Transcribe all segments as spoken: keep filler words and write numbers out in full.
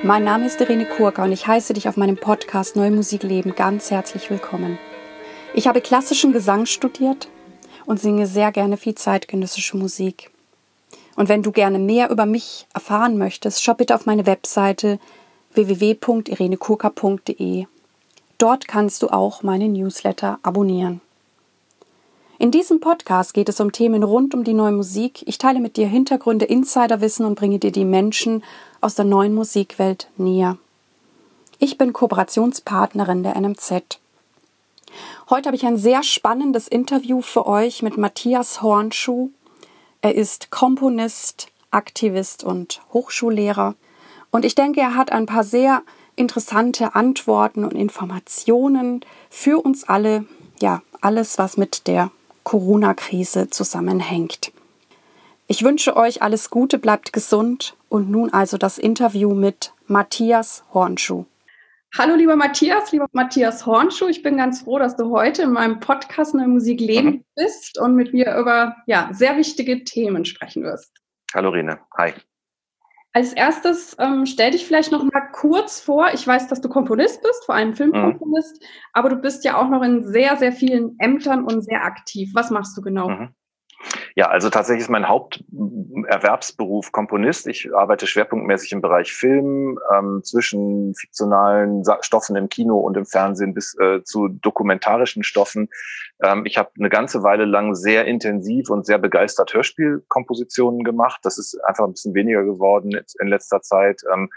Mein Name ist Irene Kurka und ich heiße dich auf meinem Podcast Neue Musik leben ganz herzlich willkommen. Ich habe klassischen Gesang studiert und singe sehr gerne viel zeitgenössische Musik. Und wenn du gerne mehr über mich erfahren möchtest, schau bitte auf meine Webseite w w w punkt irene kurka punkt d e. Dort kannst du auch meine Newsletter abonnieren. In diesem Podcast geht es um Themen rund um die neue Musik. Ich teile mit dir Hintergründe, Insiderwissen und bringe dir die Menschen aus der neuen Musikwelt näher. Ich bin Kooperationspartnerin der N M Z. Heute habe ich ein sehr spannendes Interview für euch mit Matthias Hornschuh. Er ist Komponist, Aktivist und Hochschullehrer. Und ich denke, er hat ein paar sehr interessante Antworten und Informationen für uns alle. Ja, alles, was mit der Corona-Krise zusammenhängt. Ich wünsche euch alles Gute, bleibt gesund und nun also das Interview mit Matthias Hornschuh. Hallo lieber Matthias, lieber Matthias Hornschuh, ich bin ganz froh, dass du heute in meinem Podcast Neue Musik leben mhm. bist und mit mir über ja, sehr wichtige Themen sprechen wirst. Hallo Rene, hi. Als erstes ähm, stell dich vielleicht noch mal kurz vor. Ich weiß, dass du Komponist bist, vor allem Filmkomponist, mhm. aber du bist ja auch noch in sehr, sehr vielen Ämtern und sehr aktiv. Was machst du genau? Mhm. Ja, also tatsächlich ist mein Haupterwerbsberuf Komponist. Ich arbeite schwerpunktmäßig im Bereich Film, ähm, zwischen fiktionalen Stoffen im Kino und im Fernsehen bis äh, zu dokumentarischen Stoffen. Ähm, ich habe eine ganze Weile lang sehr intensiv und sehr begeistert Hörspielkompositionen gemacht. Das ist einfach ein bisschen weniger geworden in letzter Zeit. Ähm,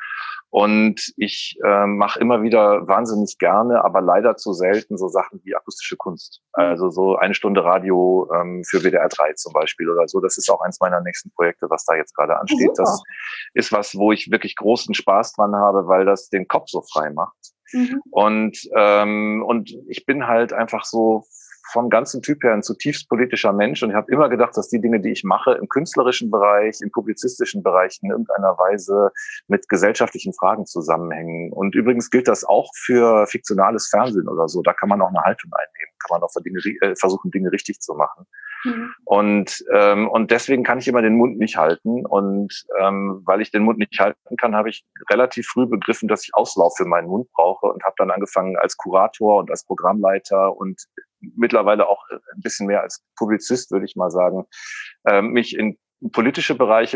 Und ich äh, mache immer wieder wahnsinnig gerne, aber leider zu selten so Sachen wie akustische Kunst. Also so eine Stunde Radio ähm, für W D R drei zum Beispiel oder so. Das ist auch eins meiner nächsten Projekte, was da jetzt gerade ansteht. Super. Das ist was, wo ich wirklich großen Spaß dran habe, weil das den Kopf so frei macht. Mhm. Und ähm, und ich bin halt einfach so vom ganzen Typ her ein zutiefst politischer Mensch und ich habe immer gedacht, dass die Dinge, die ich mache, im künstlerischen Bereich, im publizistischen Bereich in irgendeiner Weise mit gesellschaftlichen Fragen zusammenhängen. Und übrigens gilt das auch für fiktionales Fernsehen oder so. Da kann man auch eine Haltung einnehmen, kann man auch für Dinge, äh, versuchen, Dinge richtig zu machen. Mhm. Und ähm, und deswegen kann ich immer den Mund nicht halten. Und ähm, weil ich den Mund nicht halten kann, habe ich relativ früh begriffen, dass ich Auslauf für meinen Mund brauche und habe dann angefangen als Kurator und als Programmleiter und mittlerweile auch ein bisschen mehr als Publizist, würde ich mal sagen, äh, mich in politische Bereiche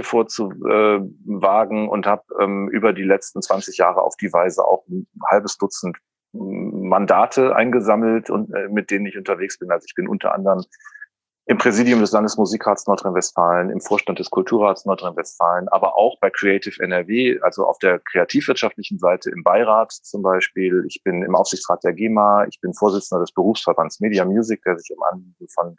vorzuwagen und habe ähm, über die letzten zwanzig Jahre auf die Weise auch ein halbes Dutzend Mandate eingesammelt und äh, mit denen ich unterwegs bin. Also ich bin unter anderem im Präsidium des Landesmusikrats Nordrhein-Westfalen, im Vorstand des Kulturrats Nordrhein-Westfalen, aber auch bei Creative N R W, also auf der kreativwirtschaftlichen Seite im Beirat zum Beispiel. Ich bin im Aufsichtsrat der GEMA, ich bin Vorsitzender des Berufsverbands Media Music, der sich um Anliegen von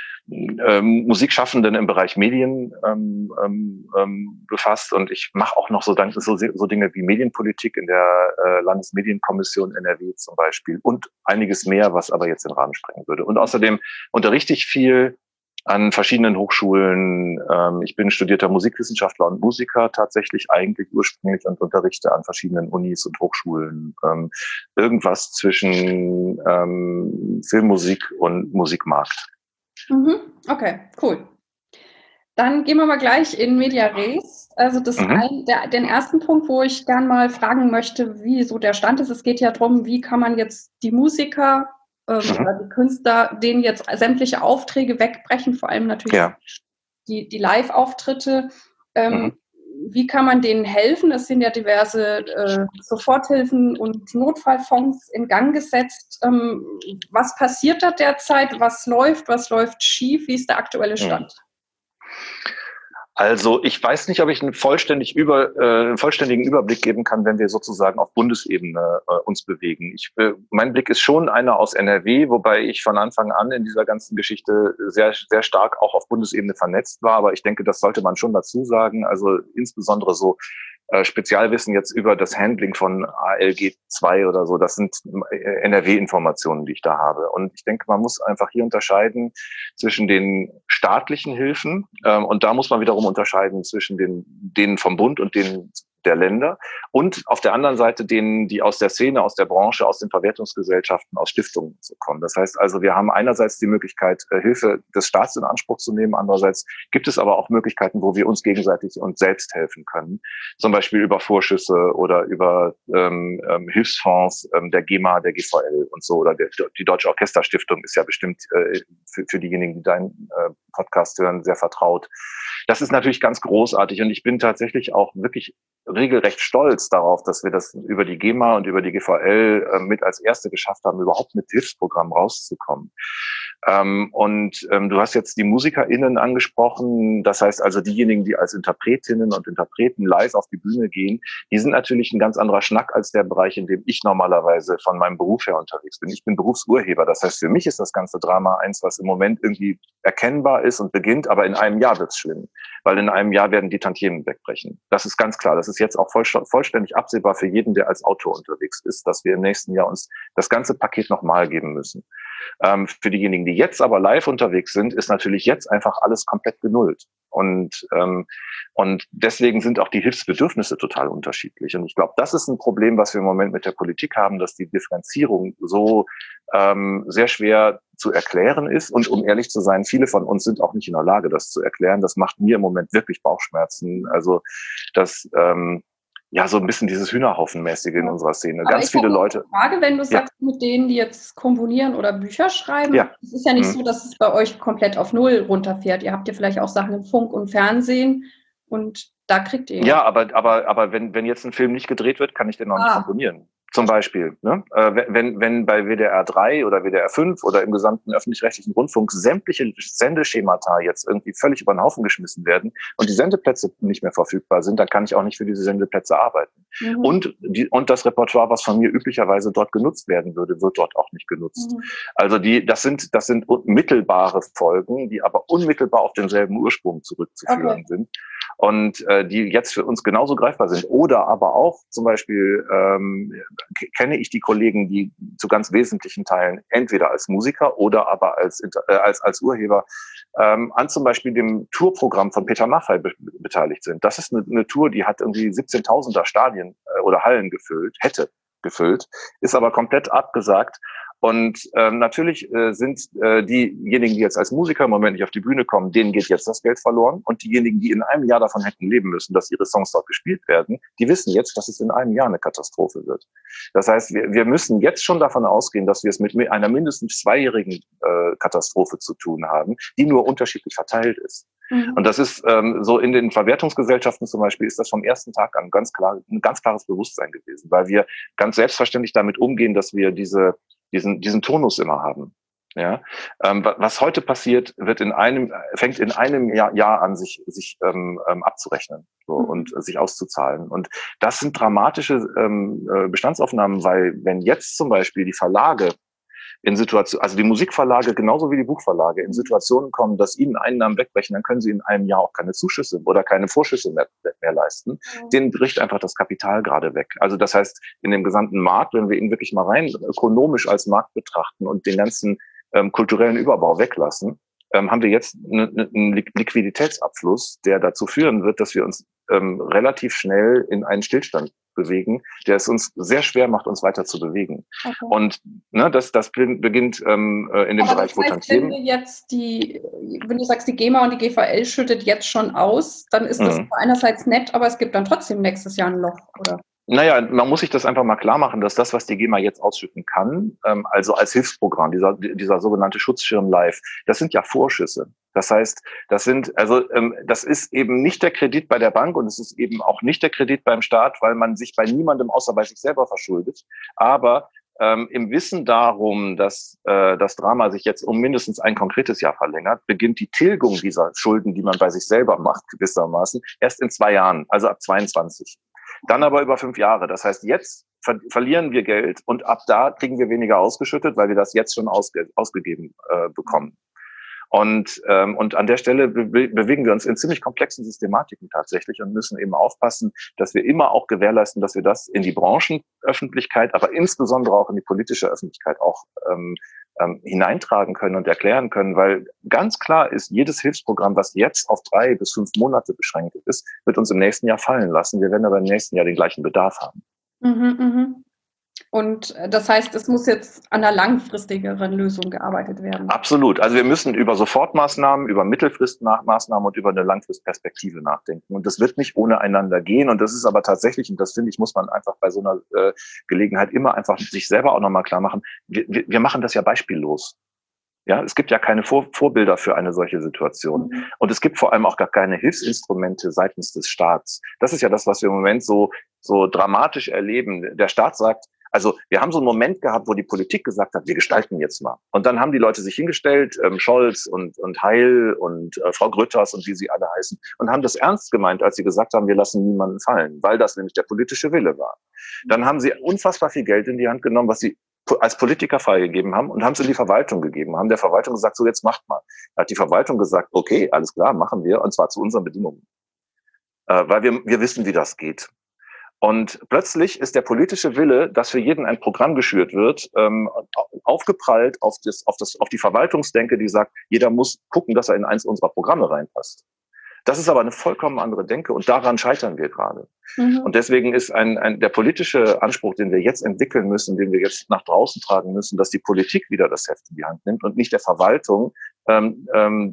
ähm, Musikschaffenden im Bereich Medien ähm, ähm, befasst. Und ich mache auch noch so, so, so Dinge wie Medienpolitik in der äh, Landesmedienkommission N R W zum Beispiel und einiges mehr, was aber jetzt den Rahmen sprengen würde. Und außerdem unterrichte ich viel an verschiedenen Hochschulen. Ähm, ich bin studierter Musikwissenschaftler und Musiker tatsächlich eigentlich ursprünglich und unterrichte an verschiedenen Unis und Hochschulen ähm, irgendwas zwischen ähm, Filmmusik und Musikmarkt. Mhm. Okay, cool. Dann gehen wir mal gleich in Media Res. Also das mhm. ein, der, den ersten Punkt, wo ich gern mal fragen möchte, wie so der Stand ist. Es geht ja darum, wie kann man jetzt die Musiker ähm, mhm. oder die Künstler, denen jetzt sämtliche Aufträge wegbrechen, vor allem natürlich ja. die, die Live-Auftritte. Ähm, mhm. Wie kann man denen helfen? Es sind ja diverse äh, Soforthilfen und Notfallfonds in Gang gesetzt. Ähm, was passiert da derzeit? Was läuft? Was läuft schief? Wie ist der aktuelle Stand? Also ich weiß nicht, ob ich einen, vollständig über, äh, einen vollständigen Überblick geben kann, wenn wir sozusagen auf Bundesebene äh, uns bewegen. Ich, äh, mein Blick ist schon einer aus N R W, wobei ich von Anfang an in dieser ganzen Geschichte sehr, sehr stark auch auf Bundesebene vernetzt war. Aber ich denke, das sollte man schon dazu sagen. Also insbesondere so äh, Spezialwissen jetzt über das Handling von A L G zwei oder so. Das sind N R W-Informationen, die ich da habe. Und ich denke, man muss einfach hier unterscheiden zwischen den staatlichen Hilfen ähm, und da muss man wiederum unterscheiden zwischen den denen vom Bund und denen der Länder und auf der anderen Seite denen, die aus der Szene, aus der Branche, aus den Verwertungsgesellschaften, aus Stiftungen zu kommen. Das heißt also, wir haben einerseits die Möglichkeit, Hilfe des Staats in Anspruch zu nehmen, andererseits gibt es aber auch Möglichkeiten, wo wir uns gegenseitig und selbst helfen können, zum Beispiel über Vorschüsse oder über ähm, ähm, Hilfsfonds ähm, der GEMA, der G V L und so, oder der, die Deutsche Orchesterstiftung ist ja bestimmt äh, für, für diejenigen, die deinen äh, Podcast hören, sehr vertraut. Das ist natürlich ganz großartig und ich bin tatsächlich auch wirklich regelrecht stolz darauf, dass wir das über die GEMA und über die G V L äh, mit als Erste geschafft haben, überhaupt mit Hilfsprogrammen rauszukommen. Ähm, und ähm, du hast jetzt die MusikerInnen angesprochen, das heißt also diejenigen, die als Interpretinnen und Interpreten live auf die Bühne gehen, die sind natürlich ein ganz anderer Schnack als der Bereich, in dem ich normalerweise von meinem Beruf her unterwegs bin. Ich bin Berufsurheber, das heißt für mich ist das ganze Drama eins, was im Moment irgendwie erkennbar ist und beginnt, aber in einem Jahr wird's schlimm, weil in einem Jahr werden die Tantiemen wegbrechen. Das ist ganz klar, das ist jetzt auch voll, vollständig absehbar für jeden, der als Autor unterwegs ist, dass wir im nächsten Jahr uns das ganze Paket nochmal geben müssen. Ähm, für diejenigen, die jetzt aber live unterwegs sind, ist natürlich jetzt einfach alles komplett genullt. Und, ähm, und deswegen sind auch die Hilfsbedürfnisse total unterschiedlich. Und ich glaube, das ist ein Problem, was wir im Moment mit der Politik haben, dass die Differenzierung so ähm, sehr schwer zu erklären ist. Und um ehrlich zu sein, viele von uns sind auch nicht in der Lage, das zu erklären. Das macht mir im Moment wirklich Bauchschmerzen. Also das ähm, ja, so ein bisschen dieses Hühnerhaufenmäßige in unserer Szene. Aber ganz viele Leute. Frage, wenn du ja. sagst, mit denen, die jetzt komponieren oder Bücher schreiben, ja. es ist ja nicht mhm. so, dass es bei euch komplett auf Null runterfährt. Ihr habt ja vielleicht auch Sachen im Funk und Fernsehen und da kriegt ihr. Ja, aber, aber, aber wenn, wenn jetzt ein Film nicht gedreht wird, kann ich den noch ah. nicht komponieren. Zum Beispiel, ne? äh, wenn, wenn bei W D R drei oder W D R fünf oder im gesamten öffentlich-rechtlichen Rundfunk sämtliche Sendeschemata jetzt irgendwie völlig über den Haufen geschmissen werden und die Sendeplätze nicht mehr verfügbar sind, dann kann ich auch nicht für diese Sendeplätze arbeiten. Mhm. Und, die, und das Repertoire, was von mir üblicherweise dort genutzt werden würde, wird dort auch nicht genutzt. Mhm. Also die, das sind, das sind mittelbare Folgen, die aber unmittelbar auf denselben Ursprung zurückzuführen okay. sind. Und äh, die jetzt für uns genauso greifbar sind. Oder aber auch zum Beispiel ähm, kenne ich die Kollegen, die zu ganz wesentlichen Teilen entweder als Musiker oder aber als äh, als als Urheber ähm, an zum Beispiel dem Tourprogramm von Peter Maffay be- beteiligt sind. Das ist eine, eine Tour, die hat irgendwie siebzehntausender Stadien äh, oder Hallen gefüllt, hätte gefüllt, ist aber komplett abgesagt. Und ähm, natürlich äh, sind äh, diejenigen, die jetzt als Musiker im Moment nicht auf die Bühne kommen, denen geht jetzt das Geld verloren. Und diejenigen, die in einem Jahr davon hätten leben müssen, dass ihre Songs dort gespielt werden, die wissen jetzt, dass es in einem Jahr eine Katastrophe wird. Das heißt, wir, wir müssen jetzt schon davon ausgehen, dass wir es mit einer mindestens zweijährigen äh, Katastrophe zu tun haben, die nur unterschiedlich verteilt ist. Mhm. Und das ist ähm, so in den Verwertungsgesellschaften zum Beispiel ist das vom ersten Tag an ganz klar, ein ganz klares Bewusstsein gewesen, weil wir ganz selbstverständlich damit umgehen, dass wir diese diesen diesen Tonus immer haben. Ja, ähm, was heute passiert, wird in einem fängt in einem Jahr, Jahr an, sich sich ähm, ähm, abzurechnen so, mhm. und sich auszuzahlen. Und das sind dramatische ähm, Bestandsaufnahmen, weil wenn jetzt zum Beispiel die Verlage in Situationen, also die Musikverlage genauso wie die Buchverlage in Situationen kommen, dass ihnen Einnahmen wegbrechen, dann können sie in einem Jahr auch keine Zuschüsse oder keine Vorschüsse mehr, mehr leisten. Mhm. Denen bricht einfach das Kapital gerade weg. Also das heißt, in dem gesamten Markt, wenn wir ihn wirklich mal rein ökonomisch als Markt betrachten und den ganzen ähm, kulturellen Überbau weglassen, ähm, haben wir jetzt einen Liquiditätsabfluss, der dazu führen wird, dass wir uns ähm, relativ schnell in einen Stillstand bewegen, der es uns sehr schwer macht, uns weiter zu bewegen. Okay. Und ne, das, das beginnt ähm, in dem Aber Bereich, wo Tantiemen. Wenn wir jetzt die, wenn du sagst, die GEMA und die G V L schüttet jetzt schon aus, dann ist das mhm. einerseits nett, aber es gibt dann trotzdem nächstes Jahr ein Loch, oder? Naja, man muss sich das einfach mal klar machen, dass das, was die GEMA jetzt ausschütten kann, ähm, also als Hilfsprogramm, dieser, dieser sogenannte Schutzschirm Live, das sind ja Vorschüsse. Das heißt, das sind, also ähm, das ist eben nicht der Kredit bei der Bank und es ist eben auch nicht der Kredit beim Staat, weil man sich bei niemandem außer bei sich selber verschuldet. Aber ähm, im Wissen darum, dass äh, das Drama sich jetzt um mindestens ein konkretes Jahr verlängert, beginnt die Tilgung dieser Schulden, die man bei sich selber macht, gewissermaßen, erst in zwei Jahren, also ab zweiundzwanzig. Dann aber über fünf Jahre. Das heißt, jetzt ver- verlieren wir Geld und ab da kriegen wir weniger ausgeschüttet, weil wir das jetzt schon ausge- ausgegeben äh, bekommen. Und, ähm, und an der Stelle be bewegen wir uns in ziemlich komplexen Systematiken tatsächlich und müssen eben aufpassen, dass wir immer auch gewährleisten, dass wir das in die Branchenöffentlichkeit, aber insbesondere auch in die politische Öffentlichkeit auch ähm, ähm, hineintragen können und erklären können, weil ganz klar ist, jedes Hilfsprogramm, was jetzt auf drei bis fünf Monate beschränkt ist, wird uns im nächsten Jahr fallen lassen. Wir werden aber im nächsten Jahr den gleichen Bedarf haben. Mhm, mhm. Und das heißt, es muss jetzt an einer langfristigeren Lösung gearbeitet werden. Absolut. Also wir müssen über Sofortmaßnahmen, über Mittelfristmaßnahmen und über eine Langfristperspektive nachdenken. Und das wird nicht ohne einander gehen. Und das ist aber tatsächlich, und das finde ich, muss man einfach bei so einer äh, Gelegenheit immer einfach sich selber auch nochmal klar machen, wir, wir, wir machen das ja beispiellos. Ja, es gibt ja keine Vor Vorbilder für eine solche Situation. Mhm. Und es gibt vor allem auch gar keine Hilfsinstrumente seitens des Staats. Das ist ja das, was wir im Moment so, so dramatisch erleben. Der Staat sagt, also wir haben so einen Moment gehabt, wo die Politik gesagt hat, wir gestalten jetzt mal. Und dann haben die Leute sich hingestellt, ähm, Scholz und, und Heil und äh, Frau Grütters und wie sie alle heißen, und haben das ernst gemeint, als sie gesagt haben, wir lassen niemanden fallen, weil das nämlich der politische Wille war. Dann haben sie unfassbar viel Geld in die Hand genommen, was sie als Politiker freigegeben haben, und haben es in die Verwaltung gegeben, haben der Verwaltung gesagt, so jetzt macht mal. Da hat die Verwaltung gesagt, okay, alles klar, machen wir, und zwar zu unseren Bedingungen. Äh, weil wir, wir wissen, wie das geht. Und plötzlich ist der politische Wille, dass für jeden ein Programm geschürt wird, ähm, aufgeprallt auf, das, auf, das, auf die Verwaltungsdenke, die sagt, jeder muss gucken, dass er in eins unserer Programme reinpasst. Das ist aber eine vollkommen andere Denke, und daran scheitern wir gerade. Mhm. Und deswegen ist ein, ein, der politische Anspruch, den wir jetzt entwickeln müssen, den wir jetzt nach draußen tragen müssen, dass die Politik wieder das Heft in die Hand nimmt und nicht der Verwaltung ähm,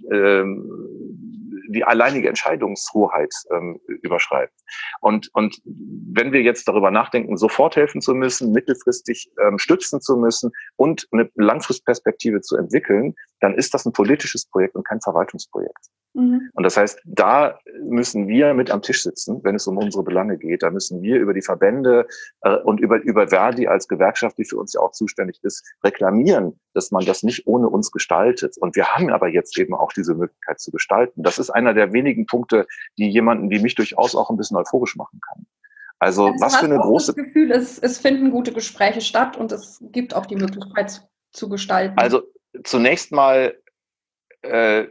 ähm, die alleinige Entscheidungshoheit ähm, überschreibt. Und, und wenn wir jetzt darüber nachdenken, sofort helfen zu müssen, mittelfristig ähm, stützen zu müssen und eine Langfristperspektive zu entwickeln, dann ist das ein politisches Projekt und kein Verwaltungsprojekt. Mhm. Und das heißt, da müssen wir mit am Tisch sitzen, wenn es um unsere Belange geht. Da müssen wir über die Verbände äh, und über, über Verdi als Gewerkschaft, die für uns ja auch zuständig ist, reklamieren, dass man das nicht ohne uns gestaltet. Und wir haben aber jetzt eben auch diese Möglichkeit zu gestalten. Das ist einer der wenigen Punkte, die jemanden wie mich durchaus auch ein bisschen euphorisch machen kann. Also, also was für eine große... Das Gefühl, es, es finden gute Gespräche statt und es gibt auch die Möglichkeit zu, zu gestalten. Also zunächst mal äh,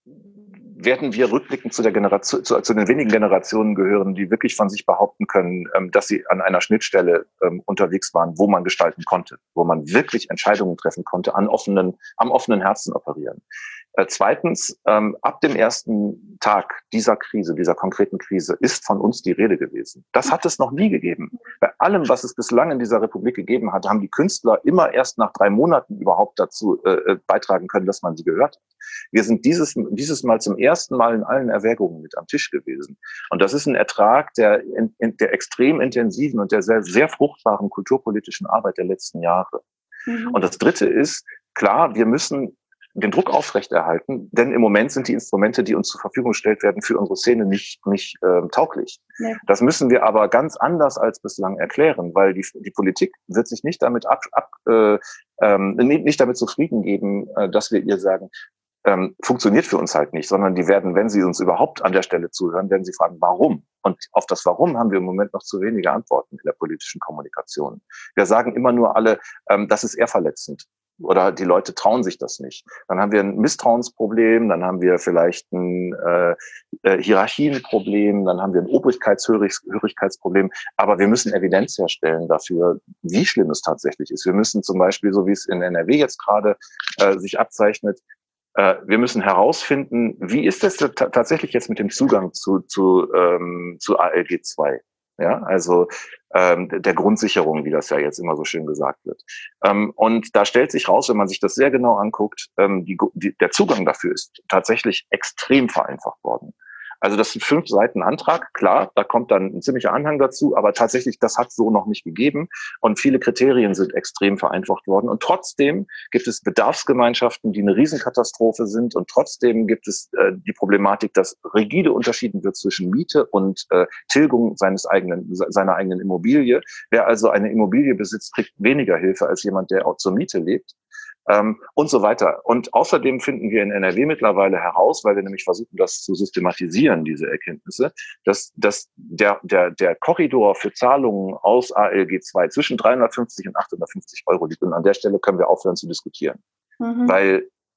werden wir rückblickend zu der Generation, zu, zu den wenigen Generationen gehören, die wirklich von sich behaupten können, ähm, dass sie an einer Schnittstelle ähm, unterwegs waren, wo man gestalten konnte, wo man wirklich Entscheidungen treffen konnte, an offenen, am offenen Herzen operieren. Äh, zweitens, ähm, ab dem ersten Tag dieser Krise, dieser konkreten Krise, ist von uns die Rede gewesen. Das hat es noch nie gegeben. Bei allem, was es bislang in dieser Republik gegeben hat, haben die Künstler immer erst nach drei Monaten überhaupt dazu äh, beitragen können, dass man sie gehört hat. Wir sind dieses, dieses Mal zum ersten Mal in allen Erwägungen mit am Tisch gewesen. Und das ist ein Ertrag der, in, der extrem intensiven und der sehr, sehr fruchtbaren kulturpolitischen Arbeit der letzten Jahre. Mhm. Und das Dritte ist, klar, wir müssen den Druck aufrechterhalten, denn im Moment sind die Instrumente, die uns zur Verfügung gestellt werden, für unsere Szene nicht, nicht äh, tauglich. Ja. Das müssen wir aber ganz anders als bislang erklären, weil die, die Politik wird sich nicht damit ab, ab äh, ähm, nicht damit zufrieden geben, äh, dass wir ihr sagen, ähm, funktioniert für uns halt nicht, sondern die werden, wenn sie uns überhaupt an der Stelle zuhören, werden sie fragen, warum? Und auf das Warum haben wir im Moment noch zu wenige Antworten in der politischen Kommunikation. Wir sagen immer nur alle, ähm, das ist eher verletzend. Oder die Leute trauen sich das nicht. Dann haben wir ein Misstrauensproblem, dann haben wir vielleicht ein äh, äh, Hierarchienproblem, dann haben wir ein Obrigkeitshörigkeitsproblem. Aber wir müssen Evidenz herstellen dafür, wie schlimm es tatsächlich ist. Wir müssen zum Beispiel, so wie es in N R W jetzt gerade äh, sich abzeichnet, äh, wir müssen herausfinden, wie ist es tatsächlich jetzt mit dem Zugang zu, zu, ähm, zu A L G zwei? Ja, also ähm, der Grundsicherung, wie das ja jetzt immer so schön gesagt wird. Ähm, und da stellt sich raus, wenn man sich das sehr genau anguckt, ähm, die, die, der Zugang dafür ist tatsächlich extrem vereinfacht worden. Also das ist ein fünf Seiten Antrag, klar, da kommt dann ein ziemlicher Anhang dazu, aber tatsächlich, das hat so noch nicht gegeben und viele Kriterien sind extrem vereinfacht worden und trotzdem gibt es Bedarfsgemeinschaften, die eine Riesenkatastrophe sind und trotzdem gibt es äh, die Problematik, dass rigide unterschieden wird zwischen Miete und äh, Tilgung seines eigenen, seiner eigenen Immobilie. Wer also eine Immobilie besitzt, kriegt weniger Hilfe als jemand, der auch zur Miete lebt. Ähm, und so weiter. Und außerdem finden wir in N R W mittlerweile heraus, weil wir nämlich versuchen, das zu systematisieren, diese Erkenntnisse, dass, dass der, der, der Korridor für Zahlungen aus A L G zwei zwischen dreihundertfünfzig und achthundertfünfzig Euro liegt. Und an der Stelle können wir aufhören zu diskutieren. Mhm. Weil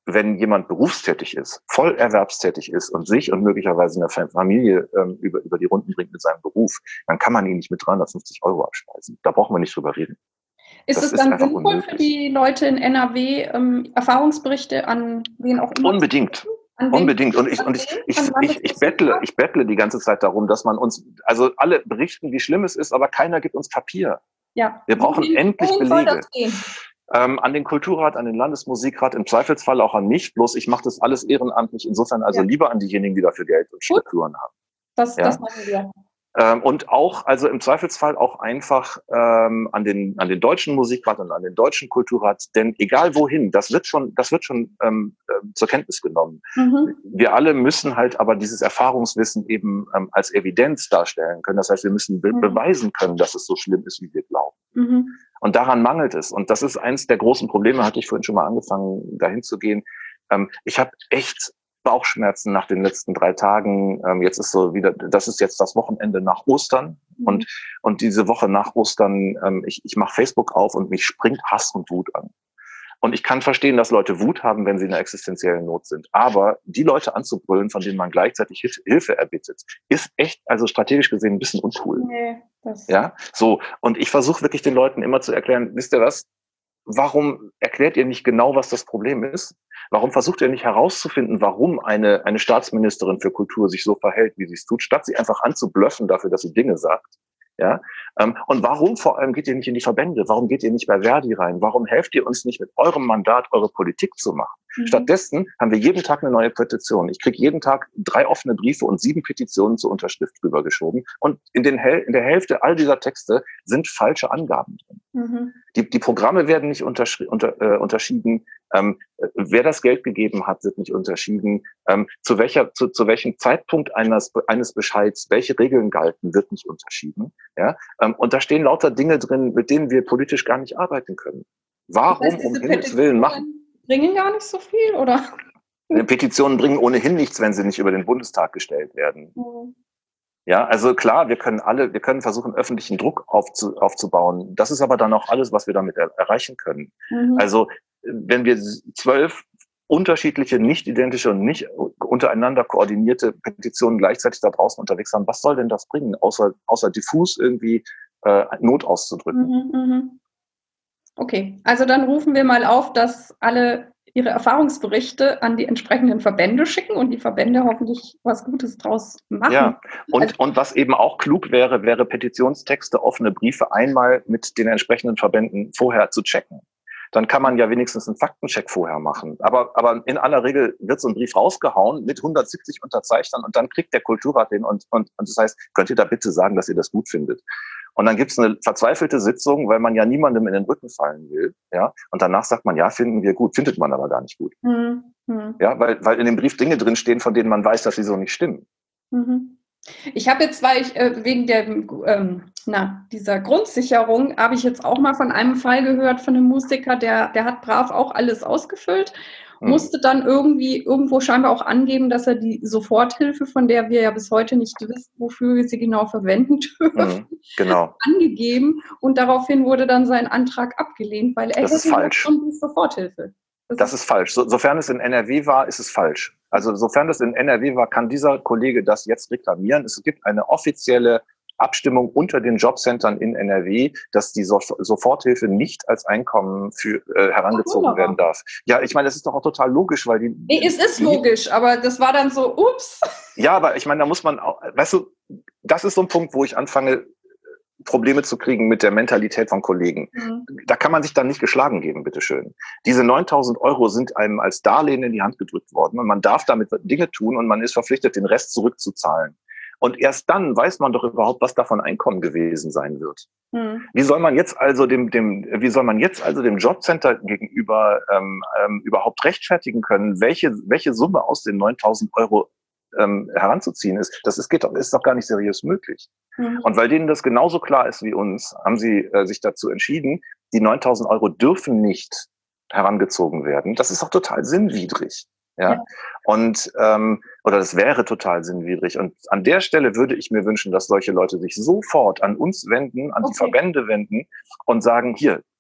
wenn jemand berufstätig ist, voll erwerbstätig ist und sich und möglicherweise eine Familie ähm, über, über die Runden bringt mit seinem Beruf, dann kann man ihn nicht mit dreihundertfünfzig Euro abspeisen. Da brauchen wir nicht drüber reden. Ist es dann sinnvoll für die Leute in N R W, ähm, Erfahrungsberichte an wen auch immer? Unbedingt. Unbedingt. Und ich, und ich, ich, ich, ich bettle, ich bettle die ganze Zeit darum, dass man uns, also alle berichten, wie schlimm es ist, aber keiner gibt uns Papier. Ja. Wir brauchen wohin, endlich wohin Belege. Ähm, an den Kulturrat, an den Landesmusikrat, im Zweifelsfall auch an mich. Bloß ich mache das alles ehrenamtlich. Insofern also ja. lieber an diejenigen, die dafür Geld und Strukturen haben. Das, ja? das machen wir. Ähm, und auch, also im Zweifelsfall auch einfach ähm, an den an den deutschen Musikrat und an den deutschen Kulturrat, denn egal wohin, das wird schon, das wird schon ähm, äh, zur Kenntnis genommen. Mhm. Wir alle müssen halt aber dieses Erfahrungswissen eben ähm, als Evidenz darstellen können. Das heißt, wir müssen be- mhm. beweisen können, dass es so schlimm ist, wie wir glauben. Mhm. Und daran mangelt es. Und das ist eins der großen Probleme, hatte ich vorhin schon mal angefangen, dahin zu gehen. Ähm, ich habe echt Bauchschmerzen nach den letzten drei Tagen. Ähm, jetzt ist so wieder, das ist jetzt das Wochenende nach Ostern. Mhm. Und, und diese Woche nach Ostern, ähm, ich, ich mache Facebook auf und mich springt Hass und Wut an. Und ich kann verstehen, dass Leute Wut haben, wenn sie in einer existenziellen Not sind. Aber die Leute anzubrüllen, von denen man gleichzeitig Hilfe erbittet, ist echt, also strategisch gesehen, ein bisschen uncool. Nee, das ja, so. Und ich versuche wirklich den Leuten immer zu erklären, wisst ihr was? Warum erklärt ihr nicht genau, was das Problem ist? Warum versucht ihr nicht herauszufinden, warum eine, eine Staatsministerin für Kultur sich so verhält, wie sie es tut, statt sie einfach anzublöffen dafür, dass sie Dinge sagt? Ja, ähm, und warum vor allem geht ihr nicht in die Verbände? Warum geht ihr nicht bei Verdi rein? Warum helft ihr uns nicht mit eurem Mandat, eure Politik zu machen? Mhm. Stattdessen haben wir jeden Tag eine neue Petition. Ich kriege jeden Tag drei offene Briefe und sieben Petitionen zur Unterschrift rübergeschoben. Und in, den Hel- in der Hälfte all dieser Texte sind falsche Angaben drin. Mhm. Die, die Programme werden nicht unterschri- unter, äh, unterschieden. Ähm, wer das Geld gegeben hat, wird nicht unterschieden. Ähm, zu welcher, zu, zu welchem Zeitpunkt eines, eines Bescheids, welche Regeln galten, wird nicht unterschieden. Ja? Ähm, und da stehen lauter Dinge drin, mit denen wir politisch gar nicht arbeiten können. Warum, das heißt, um Himmels Willen, machen? Bringen gar nicht so viel, oder? Petitionen bringen ohnehin nichts, wenn sie nicht über den Bundestag gestellt werden. Mhm. Ja, also klar, wir können alle, wir können versuchen, öffentlichen Druck aufzu, aufzubauen. Das ist aber dann auch alles, was wir damit er, erreichen können. Mhm. Also, wenn wir zwölf unterschiedliche, nicht identische und nicht untereinander koordinierte Petitionen gleichzeitig da draußen unterwegs haben, was soll denn das bringen, außer, außer diffus irgendwie äh, Not auszudrücken? Mhm, mhm. Okay, also dann rufen wir mal auf, dass alle ihre Erfahrungsberichte an die entsprechenden Verbände schicken und die Verbände hoffentlich was Gutes draus machen. Ja, und, also, und was eben auch klug wäre, wäre Petitionstexte, offene Briefe einmal mit den entsprechenden Verbänden vorher zu checken. Dann kann man ja wenigstens einen Faktencheck vorher machen. Aber, aber in aller Regel wird so ein Brief rausgehauen mit hundertsiebzig Unterzeichnern und dann kriegt der Kulturrat den und, und, und das heißt, könnt ihr da bitte sagen, dass ihr das gut findet? Und dann gibt's eine verzweifelte Sitzung, weil man ja niemandem in den Rücken fallen will, ja. Und danach sagt man, ja, finden wir gut, findet man aber gar nicht gut. Mhm. Ja, weil, weil in dem Brief Dinge drin stehen, von denen man weiß, dass sie so nicht stimmen. Mhm. Ich habe jetzt, weil ich äh, wegen der, ähm, na, dieser Grundsicherung, habe ich jetzt auch mal von einem Fall gehört von einem Musiker, der, der hat brav auch alles ausgefüllt, hm. musste dann irgendwie irgendwo scheinbar auch angeben, dass er die Soforthilfe, von der wir ja bis heute nicht wissen, wofür wir sie genau verwenden dürfen, hm, genau. angegeben und daraufhin wurde dann sein Antrag abgelehnt, weil er das ist falsch. schon die Soforthilfe. Das, das ist falsch. So, sofern es in N R W war, ist es falsch. Also sofern es in N R W war, kann dieser Kollege das jetzt reklamieren. Es gibt eine offizielle Abstimmung unter den Jobcentern in N R W, dass die so- Soforthilfe nicht als Einkommen für äh, herangezogen Ach, werden darf. Ja, ich meine, das ist doch auch total logisch, weil die... Nee, es ist die, logisch, aber das war dann so, ups. Ja, aber ich meine, da muss man auch, weißt du, das ist so ein Punkt, wo ich anfange, Probleme zu kriegen mit der Mentalität von Kollegen. Mhm. Da kann man sich dann nicht geschlagen geben, bitteschön. Diese neuntausend Euro sind einem als Darlehen in die Hand gedrückt worden und man darf damit Dinge tun und man ist verpflichtet, den Rest zurückzuzahlen. Und erst dann weiß man doch überhaupt, was davon Einkommen gewesen sein wird. Mhm. Wie soll man jetzt also dem, dem, wie soll man jetzt also dem Jobcenter gegenüber ähm, ähm, überhaupt rechtfertigen können, welche, welche Summe aus den neuntausend Euro ähm, heranzuziehen ist? Das ist, geht doch, ist doch gar nicht seriös möglich. Mhm. Und weil denen das genauso klar ist wie uns, haben sie äh, sich dazu entschieden, die neuntausend Euro dürfen nicht herangezogen werden. Das ist doch total sinnwidrig. Ja, ja. Und ähm, oder das wäre total sinnwidrig. Und an der Stelle würde ich mir wünschen, dass solche Leute sich sofort an uns wenden, an okay. die Verbände wenden und sagen, hier,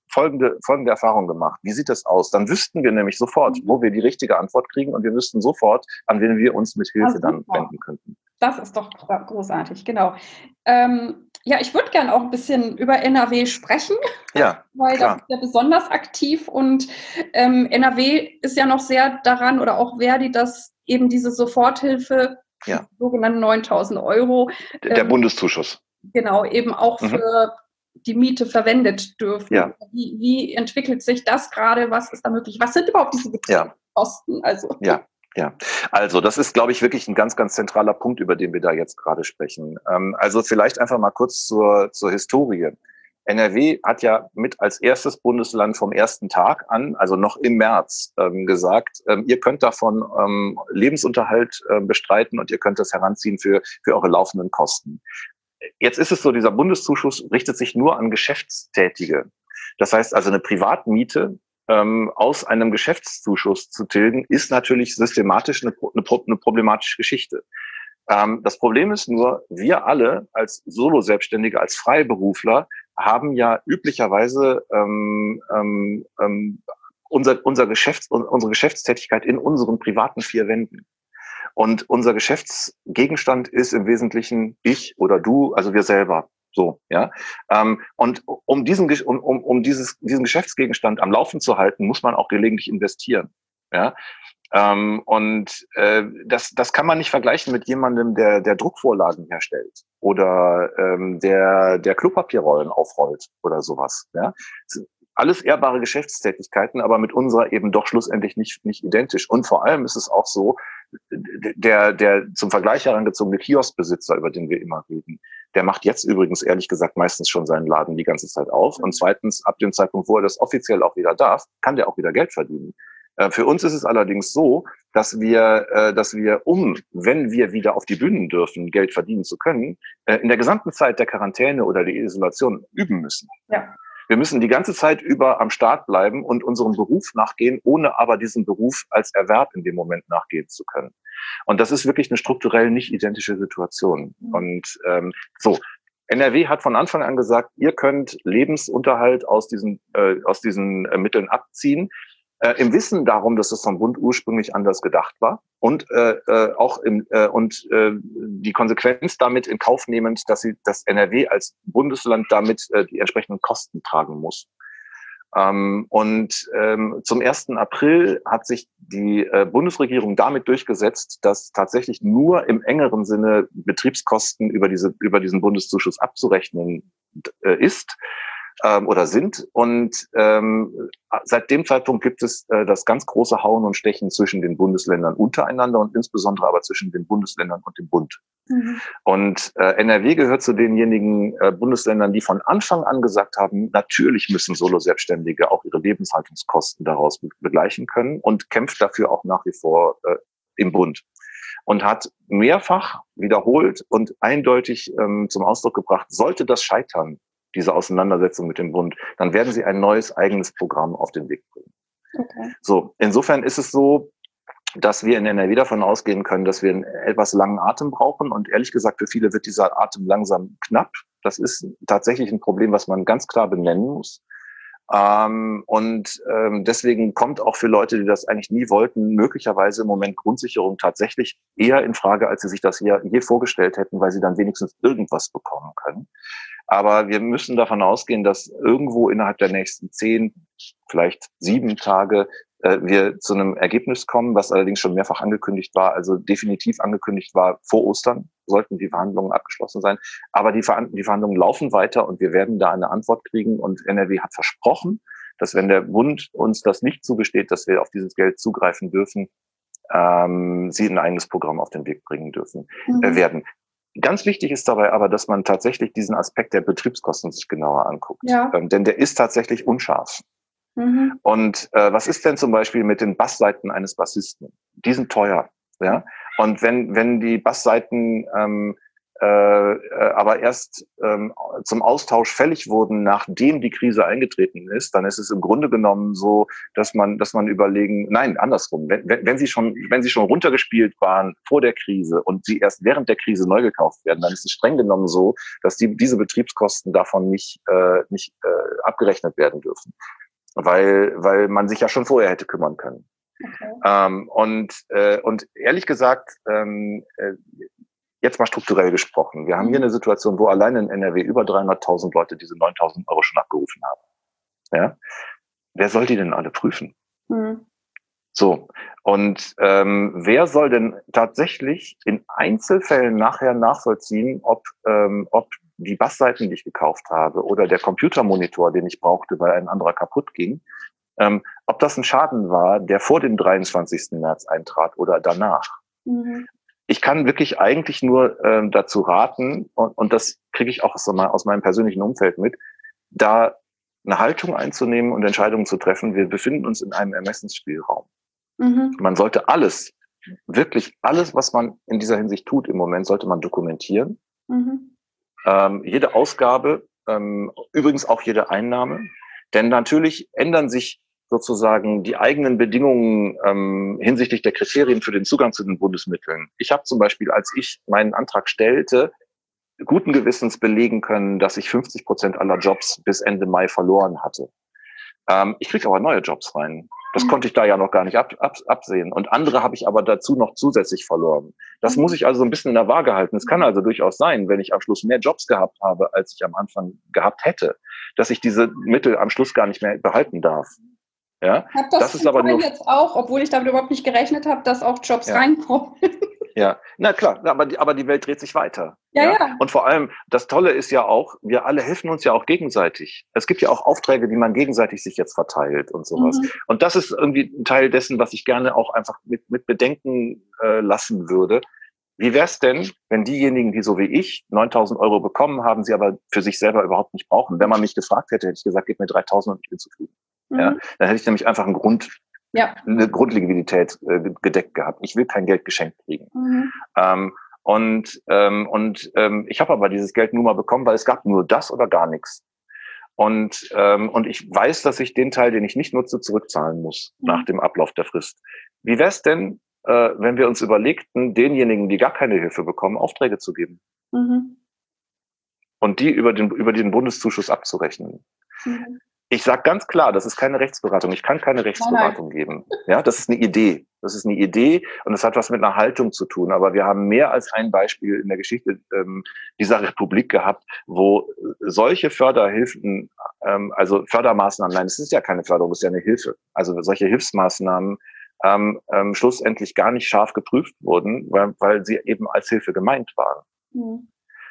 folgende, folgende Erfahrung gemacht. Wie sieht das aus? Dann wüssten wir nämlich sofort, wo wir die richtige Antwort kriegen und wir wüssten sofort, an wen wir uns mit Hilfe dann wenden könnten. Das ist doch großartig, genau. Ähm, ja, ich würde gerne auch ein bisschen über N R W sprechen, ja, weil klar. das ist ja besonders aktiv und ähm, N R W ist ja noch sehr daran oder auch Verdi, dass eben diese Soforthilfe, ja. die sogenannten neuntausend Euro. Der, der ähm, Bundeszuschuss. Genau, eben auch mhm. für die Miete verwendet dürfen. Ja. Wie, wie entwickelt sich das gerade? Was ist da möglich? Was sind überhaupt diese Betriebskosten? Ja. Also. Ja. Ja, also das ist, glaube ich, wirklich ein ganz, ganz zentraler Punkt, über den wir da jetzt gerade sprechen. Ähm, also vielleicht einfach mal kurz zur, zur Historie. N R W hat ja mit als erstes Bundesland vom ersten Tag an, also noch im März, ähm, gesagt, ähm, ihr könnt davon ähm, Lebensunterhalt äh, bestreiten und ihr könnt das heranziehen für, für eure laufenden Kosten. Jetzt ist es so, dieser Bundeszuschuss richtet sich nur an Geschäftstätige. Das heißt also, eine Privatmiete ähm, aus einem Geschäftszuschuss zu tilgen, ist natürlich systematisch eine, eine, eine problematische Geschichte. Ähm, das Problem ist nur, wir alle als Solo-Selbstständige, als Freiberufler haben ja üblicherweise ähm, ähm, ähm, unser, unser Geschäfts-, unsere Geschäftstätigkeit in unseren privaten vier Wänden. Und unser Geschäftsgegenstand ist im Wesentlichen ich oder du, also wir selber. So, ja. Ähm, und um diesen, um, um, um dieses, diesen Geschäftsgegenstand am Laufen zu halten, muss man auch gelegentlich investieren. Ja. Ähm, und äh, das, das kann man nicht vergleichen mit jemandem, der, der Druckvorlagen herstellt oder ähm, der, der Klopapierrollen aufrollt oder sowas. Ja. Alles ehrbare Geschäftstätigkeiten, aber mit unserer eben doch schlussendlich nicht, nicht identisch. Und vor allem ist es auch so, der, der zum Vergleich herangezogene Kioskbesitzer, über den wir immer reden, der macht jetzt übrigens ehrlich gesagt meistens schon seinen Laden die ganze Zeit auf. Und zweitens, ab dem Zeitpunkt, wo er das offiziell auch wieder darf, kann der auch wieder Geld verdienen. Äh, für uns ist es allerdings so, dass wir, äh, dass wir, um, wenn wir wieder auf die Bühnen dürfen, Geld verdienen zu können, äh, in der gesamten Zeit der Quarantäne oder der Isolation üben müssen. Ja. Wir müssen die ganze Zeit über am Start bleiben und unserem Beruf nachgehen, ohne aber diesen Beruf als Erwerb in dem Moment nachgehen zu können. Und das ist wirklich eine strukturell nicht identische Situation. Und ähm, so, N R W hat von Anfang an gesagt, ihr könnt Lebensunterhalt aus diesen, äh, aus diesen äh, Mitteln abziehen. Äh, im Wissen darum, dass es vom Bund ursprünglich anders gedacht war und äh, äh, auch im äh, und äh, die Konsequenz damit in Kauf nehmend, dass sie das N R W als Bundesland damit äh, die entsprechenden Kosten tragen muss. Ähm, und ähm, zum ersten April hat sich die äh, Bundesregierung damit durchgesetzt, dass tatsächlich nur im engeren Sinne Betriebskosten über diese über diesen Bundeszuschuss abzurechnen äh, ist. Oder sind. Und ähm, seit dem Zeitpunkt gibt es äh, das ganz große Hauen und Stechen zwischen den Bundesländern untereinander und insbesondere aber zwischen den Bundesländern und dem Bund. Mhm. Und äh, N R W gehört zu denjenigen äh, Bundesländern, die von Anfang an gesagt haben, natürlich müssen Solo-Selbstständige auch ihre Lebenshaltungskosten daraus be- begleichen können und kämpft dafür auch nach wie vor äh, im Bund. Und hat mehrfach wiederholt und eindeutig ähm, zum Ausdruck gebracht, sollte das scheitern, diese Auseinandersetzung mit dem Bund, dann werden sie ein neues eigenes Programm auf den Weg bringen. Okay. So, insofern ist es so, dass wir in N R W davon ausgehen können, dass wir einen etwas langen Atem brauchen. Und ehrlich gesagt, für viele wird dieser Atem langsam knapp. Das ist tatsächlich ein Problem, was man ganz klar benennen muss. Ähm, und ähm, deswegen kommt auch für Leute, die das eigentlich nie wollten, möglicherweise im Moment Grundsicherung tatsächlich eher in Frage, als sie sich das hier je vorgestellt hätten, weil sie dann wenigstens irgendwas bekommen können. Aber wir müssen davon ausgehen, dass irgendwo innerhalb der nächsten zehn, vielleicht sieben Tage äh, wir zu einem Ergebnis kommen, was allerdings schon mehrfach angekündigt war, also definitiv angekündigt war, vor Ostern sollten die Verhandlungen abgeschlossen sein. Aber die, Verhand- die Verhandlungen laufen weiter und wir werden da eine Antwort kriegen. Und N R W hat versprochen, dass wenn der Bund uns das nicht zugesteht, dass wir auf dieses Geld zugreifen dürfen, ähm, sie ein eigenes Programm auf den Weg bringen dürfen mhm. äh, werden. Ganz wichtig ist dabei aber, dass man tatsächlich diesen Aspekt der Betriebskosten sich genauer anguckt. Ja. Ähm, denn der ist tatsächlich unscharf. Mhm. Und äh, was ist denn zum Beispiel mit den Bassseiten eines Bassisten? Die sind teuer. Ja? Und wenn wenn die Bassseiten ähm, äh, äh, aber erst ähm, zum Austausch fällig wurden, nachdem die Krise eingetreten ist, dann ist es im Grunde genommen so, dass man, dass man überlegen, nein, andersrum, wenn, wenn, wenn sie schon, wenn sie schon runtergespielt waren vor der Krise und sie erst während der Krise neu gekauft werden, dann ist es streng genommen so, dass die, diese Betriebskosten davon nicht, äh, nicht äh, abgerechnet werden dürfen, weil, weil man sich ja schon vorher hätte kümmern können. Okay. Ähm, und, äh, und ehrlich gesagt, ähm, äh, jetzt mal strukturell gesprochen. Wir haben hier eine Situation, wo allein in N R W über dreihunderttausend Leute diese neuntausend Euro schon abgerufen haben. Ja? Wer soll die denn alle prüfen? Mhm. So. Und ähm, wer soll denn tatsächlich in Einzelfällen nachher nachvollziehen, ob, ähm, ob die Bassseiten, die ich gekauft habe, oder der Computermonitor, den ich brauchte, weil ein anderer kaputt ging, ähm, ob das ein Schaden war, der vor dem dreiundzwanzigsten März eintrat oder danach? Mhm. Ich kann wirklich eigentlich nur ähm, dazu raten, und, und das kriege ich auch aus, aus meinem persönlichen Umfeld mit, da eine Haltung einzunehmen und Entscheidungen zu treffen. Wir befinden uns in einem Ermessensspielraum. Mhm. Man sollte alles, wirklich alles, was man in dieser Hinsicht tut im Moment, sollte man dokumentieren. Mhm. Ähm, jede Ausgabe, ähm, übrigens auch jede Einnahme. Denn natürlich ändern sich sozusagen die eigenen Bedingungen ähm, hinsichtlich der Kriterien für den Zugang zu den Bundesmitteln. Ich habe zum Beispiel, als ich meinen Antrag stellte, guten Gewissens belegen können, dass ich fünfzig Prozent aller Jobs bis Ende Mai verloren hatte. Ähm, ich kriege aber neue Jobs rein. Das mhm. konnte ich da ja noch gar nicht ab, ab, absehen. Und andere habe ich aber dazu noch zusätzlich verloren. Das mhm. muss ich also so ein bisschen in der Waage halten. Es kann also durchaus sein, wenn ich am Schluss mehr Jobs gehabt habe, als ich am Anfang gehabt hätte, dass ich diese Mittel am Schluss gar nicht mehr behalten darf. Ja, ich habe das, das ist aber nur jetzt auch, obwohl ich damit überhaupt nicht gerechnet habe, dass auch Jobs ja. reinkommen. Ja, na klar, aber die, aber die Welt dreht sich weiter. Ja, ja, ja. Und vor allem, das Tolle ist ja auch, wir alle helfen uns ja auch gegenseitig. Es gibt ja auch Aufträge, die man gegenseitig sich jetzt verteilt und sowas. Mhm. Und das ist irgendwie ein Teil dessen, was ich gerne auch einfach mit, mit bedenken äh, lassen würde. Wie wäre es denn, wenn diejenigen, die so wie ich neuntausend Euro bekommen haben, sie aber für sich selber überhaupt nicht brauchen? Wenn man mich gefragt hätte, hätte ich gesagt, gib mir dreitausend und ich bin zufrieden. Mhm. Ja, dann hätte ich nämlich einfach einen Grund, ja. eine Grundliquidität äh, gedeckt gehabt. Ich will kein Geld geschenkt kriegen. Mhm. Ähm, und ähm, und ähm, ich habe aber dieses Geld nur mal bekommen, weil es gab nur das oder gar nichts. Und ähm, und ich weiß, dass ich den Teil, den ich nicht nutze, zurückzahlen muss mhm. nach dem Ablauf der Frist. Wie wäre es denn, äh, wenn wir uns überlegten, denjenigen, die gar keine Hilfe bekommen, Aufträge zu geben? Mhm. Und die über den über den Bundeszuschuss abzurechnen? Mhm. Ich sage ganz klar, das ist keine Rechtsberatung. Ich kann keine Rechtsberatung nein, nein. geben. Ja, das ist eine Idee. Das ist eine Idee und das hat was mit einer Haltung zu tun. Aber wir haben mehr als ein Beispiel in der Geschichte ähm, dieser Republik gehabt, wo solche Förderhilfen, ähm, also Fördermaßnahmen, nein, es ist ja keine Förderung, es ist ja eine Hilfe. Also solche Hilfsmaßnahmen ähm, ähm, schlussendlich gar nicht scharf geprüft wurden, weil, weil sie eben als Hilfe gemeint waren. Mhm.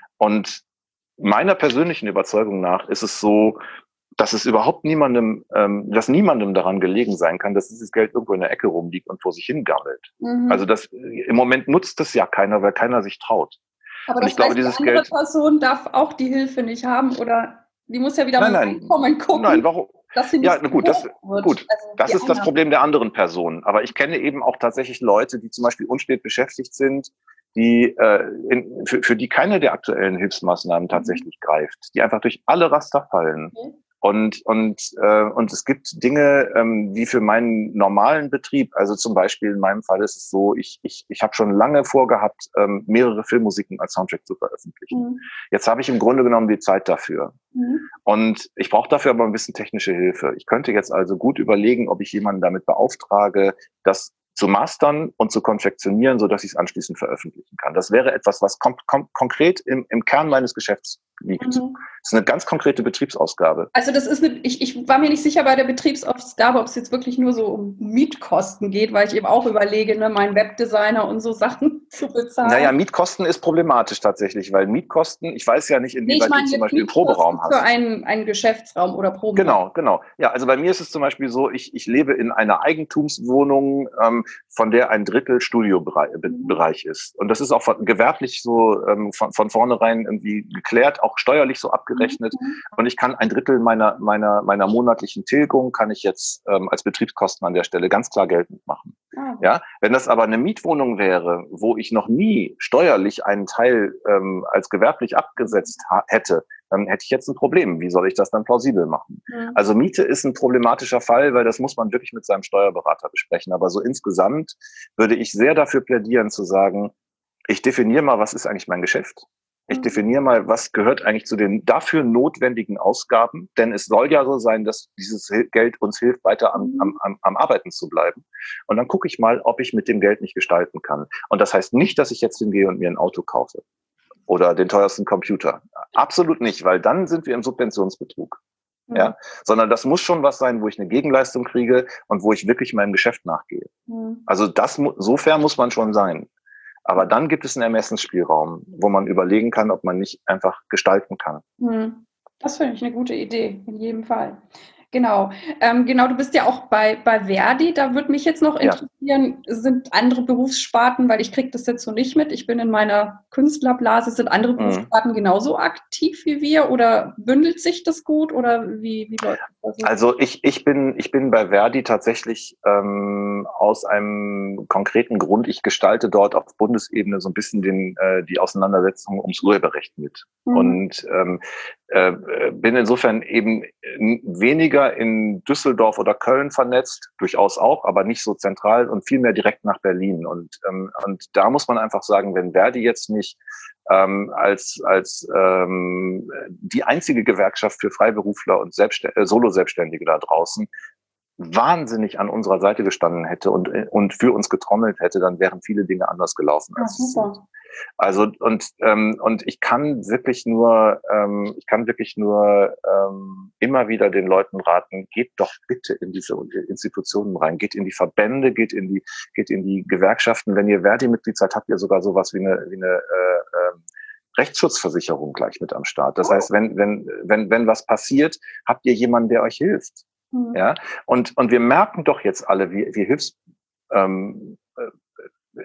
Und meiner persönlichen Überzeugung nach ist es so, dass es überhaupt niemandem, ähm, dass niemandem daran gelegen sein kann, dass dieses Geld irgendwo in der Ecke rumliegt und vor sich hingammelt. Mhm. Also das im Moment nutzt es ja keiner, weil keiner sich traut. Aber und das ich glaube, heißt, dieses die andere Geld, Person darf auch die Hilfe nicht haben oder die muss ja wieder nein, mal nein, Einkommen gucken. Nein, warum? Dass sie nicht ja, gut, das, wird. gut. Also das ist das Problem der anderen Personen. Aber ich kenne eben auch tatsächlich Leute, die zum Beispiel unstet beschäftigt sind, die äh, in, für, für die keine der aktuellen Hilfsmaßnahmen tatsächlich mhm. greift, die einfach durch alle Raster fallen. Okay. Und und äh, und es gibt Dinge, ähm, die für meinen normalen Betrieb, also zum Beispiel in meinem Fall ist es so, ich ich ich habe schon lange vorgehabt, ähm, mehrere Filmmusiken als Soundtrack zu veröffentlichen. Mhm. Jetzt habe ich im Grunde genommen die Zeit dafür. Mhm. Und ich brauche dafür aber ein bisschen technische Hilfe. Ich könnte jetzt also gut überlegen, ob ich jemanden damit beauftrage, das zu mastern und zu konfektionieren, so dass ich es anschließend veröffentlichen kann. Das wäre etwas, was kom- kom- konkret im, im Kern meines Geschäfts liegt. Mhm. Das ist eine ganz konkrete Betriebsausgabe. Also das ist eine, ich, ich war mir nicht sicher bei der Betriebsausgabe, ob es jetzt wirklich nur so um Mietkosten geht, weil ich eben auch überlege, ne, meinen Webdesigner und so Sachen zu bezahlen. Naja, Mietkosten ist problematisch tatsächlich, weil Mietkosten, ich weiß ja nicht, inwieweit nee, ich mein, du zum Beispiel einen Proberaum hast. Für einen, einen Geschäftsraum oder Proberaum. Genau, genau. Ja, also bei mir ist es zum Beispiel so, ich, ich lebe in einer Eigentumswohnung, ähm, von der ein Drittel Studiobereich mhm. ist. Und das ist auch von, gewerblich so ähm, von, von vornherein irgendwie geklärt, auch steuerlich so abgerechnet. Mhm. Und ich kann ein Drittel meiner meiner meiner monatlichen Tilgung kann ich jetzt ähm, als Betriebskosten an der Stelle ganz klar geltend machen. Ah. Ja, wenn das aber eine Mietwohnung wäre, wo ich noch nie steuerlich einen Teil ähm, als gewerblich abgesetzt ha- hätte, dann hätte ich jetzt ein Problem. Wie soll ich das dann plausibel machen? Mhm. Also Miete ist ein problematischer Fall, weil das muss man wirklich mit seinem Steuerberater besprechen. Aber so insgesamt würde ich sehr dafür plädieren zu sagen, ich definiere mal, was ist eigentlich mein Geschäft? Ich definiere mal, was gehört eigentlich zu den dafür notwendigen Ausgaben, denn es soll ja so sein, dass dieses Geld uns hilft, weiter am, am, am, am Arbeiten zu bleiben. Und dann gucke ich mal, ob ich mit dem Geld nicht gestalten kann. Und das heißt nicht, dass ich jetzt hingehe und mir ein Auto kaufe oder den teuersten Computer. Absolut nicht, weil dann sind wir im Subventionsbetrug. Mhm. Ja, sondern das muss schon was sein, wo ich eine Gegenleistung kriege und wo ich wirklich meinem Geschäft nachgehe. Mhm. Also das, so fair muss man schon sein. Aber dann gibt es einen Ermessensspielraum, wo man überlegen kann, ob man nicht einfach gestalten kann. Mhm. Das finde ich eine gute Idee, in jedem Fall. Genau. Ähm, genau, du bist ja auch bei, bei Verdi. Da würde mich jetzt noch Ja. interessieren, sind andere Berufssparten, weil ich kriege das jetzt so nicht mit. Ich bin in meiner Künstlerblase. Sind andere Mhm. Berufssparten genauso aktiv wie wir oder bündelt sich das gut oder wie, wie läuft das? Also ich, ich bin, ich bin bei Verdi tatsächlich ähm, aus einem konkreten Grund. Ich gestalte dort auf Bundesebene so ein bisschen den, äh, die Auseinandersetzung ums Urheberrecht mit. Mhm. Und ähm, äh, bin insofern eben weniger in Düsseldorf oder Köln vernetzt, durchaus auch, aber nicht so zentral und viel mehr direkt nach Berlin. Und, ähm, und da muss man einfach sagen, wenn Verdi jetzt nicht ähm, als, als ähm, die einzige Gewerkschaft für Freiberufler und Selbstst- äh, Solo-Selbstständige da draußen wahnsinnig an unserer Seite gestanden hätte und, und für uns getrommelt hätte, dann wären viele Dinge anders gelaufen, als Ja, sie super. sind. Also und ähm, und ich kann wirklich nur ähm, ich kann wirklich nur ähm, immer wieder den Leuten raten: Geht doch bitte in diese Institutionen rein, geht in die Verbände, geht in die geht in die Gewerkschaften. Wenn ihr Verdi-Mitglied seid, habt ihr sogar sowas wie eine wie eine äh, äh, Rechtsschutzversicherung gleich mit am Start. Das heißt, wenn wenn wenn wenn was passiert, habt ihr jemanden, der euch hilft. Mhm. Ja, und und wir merken doch jetzt alle, wie wie Hilfs ähm, äh,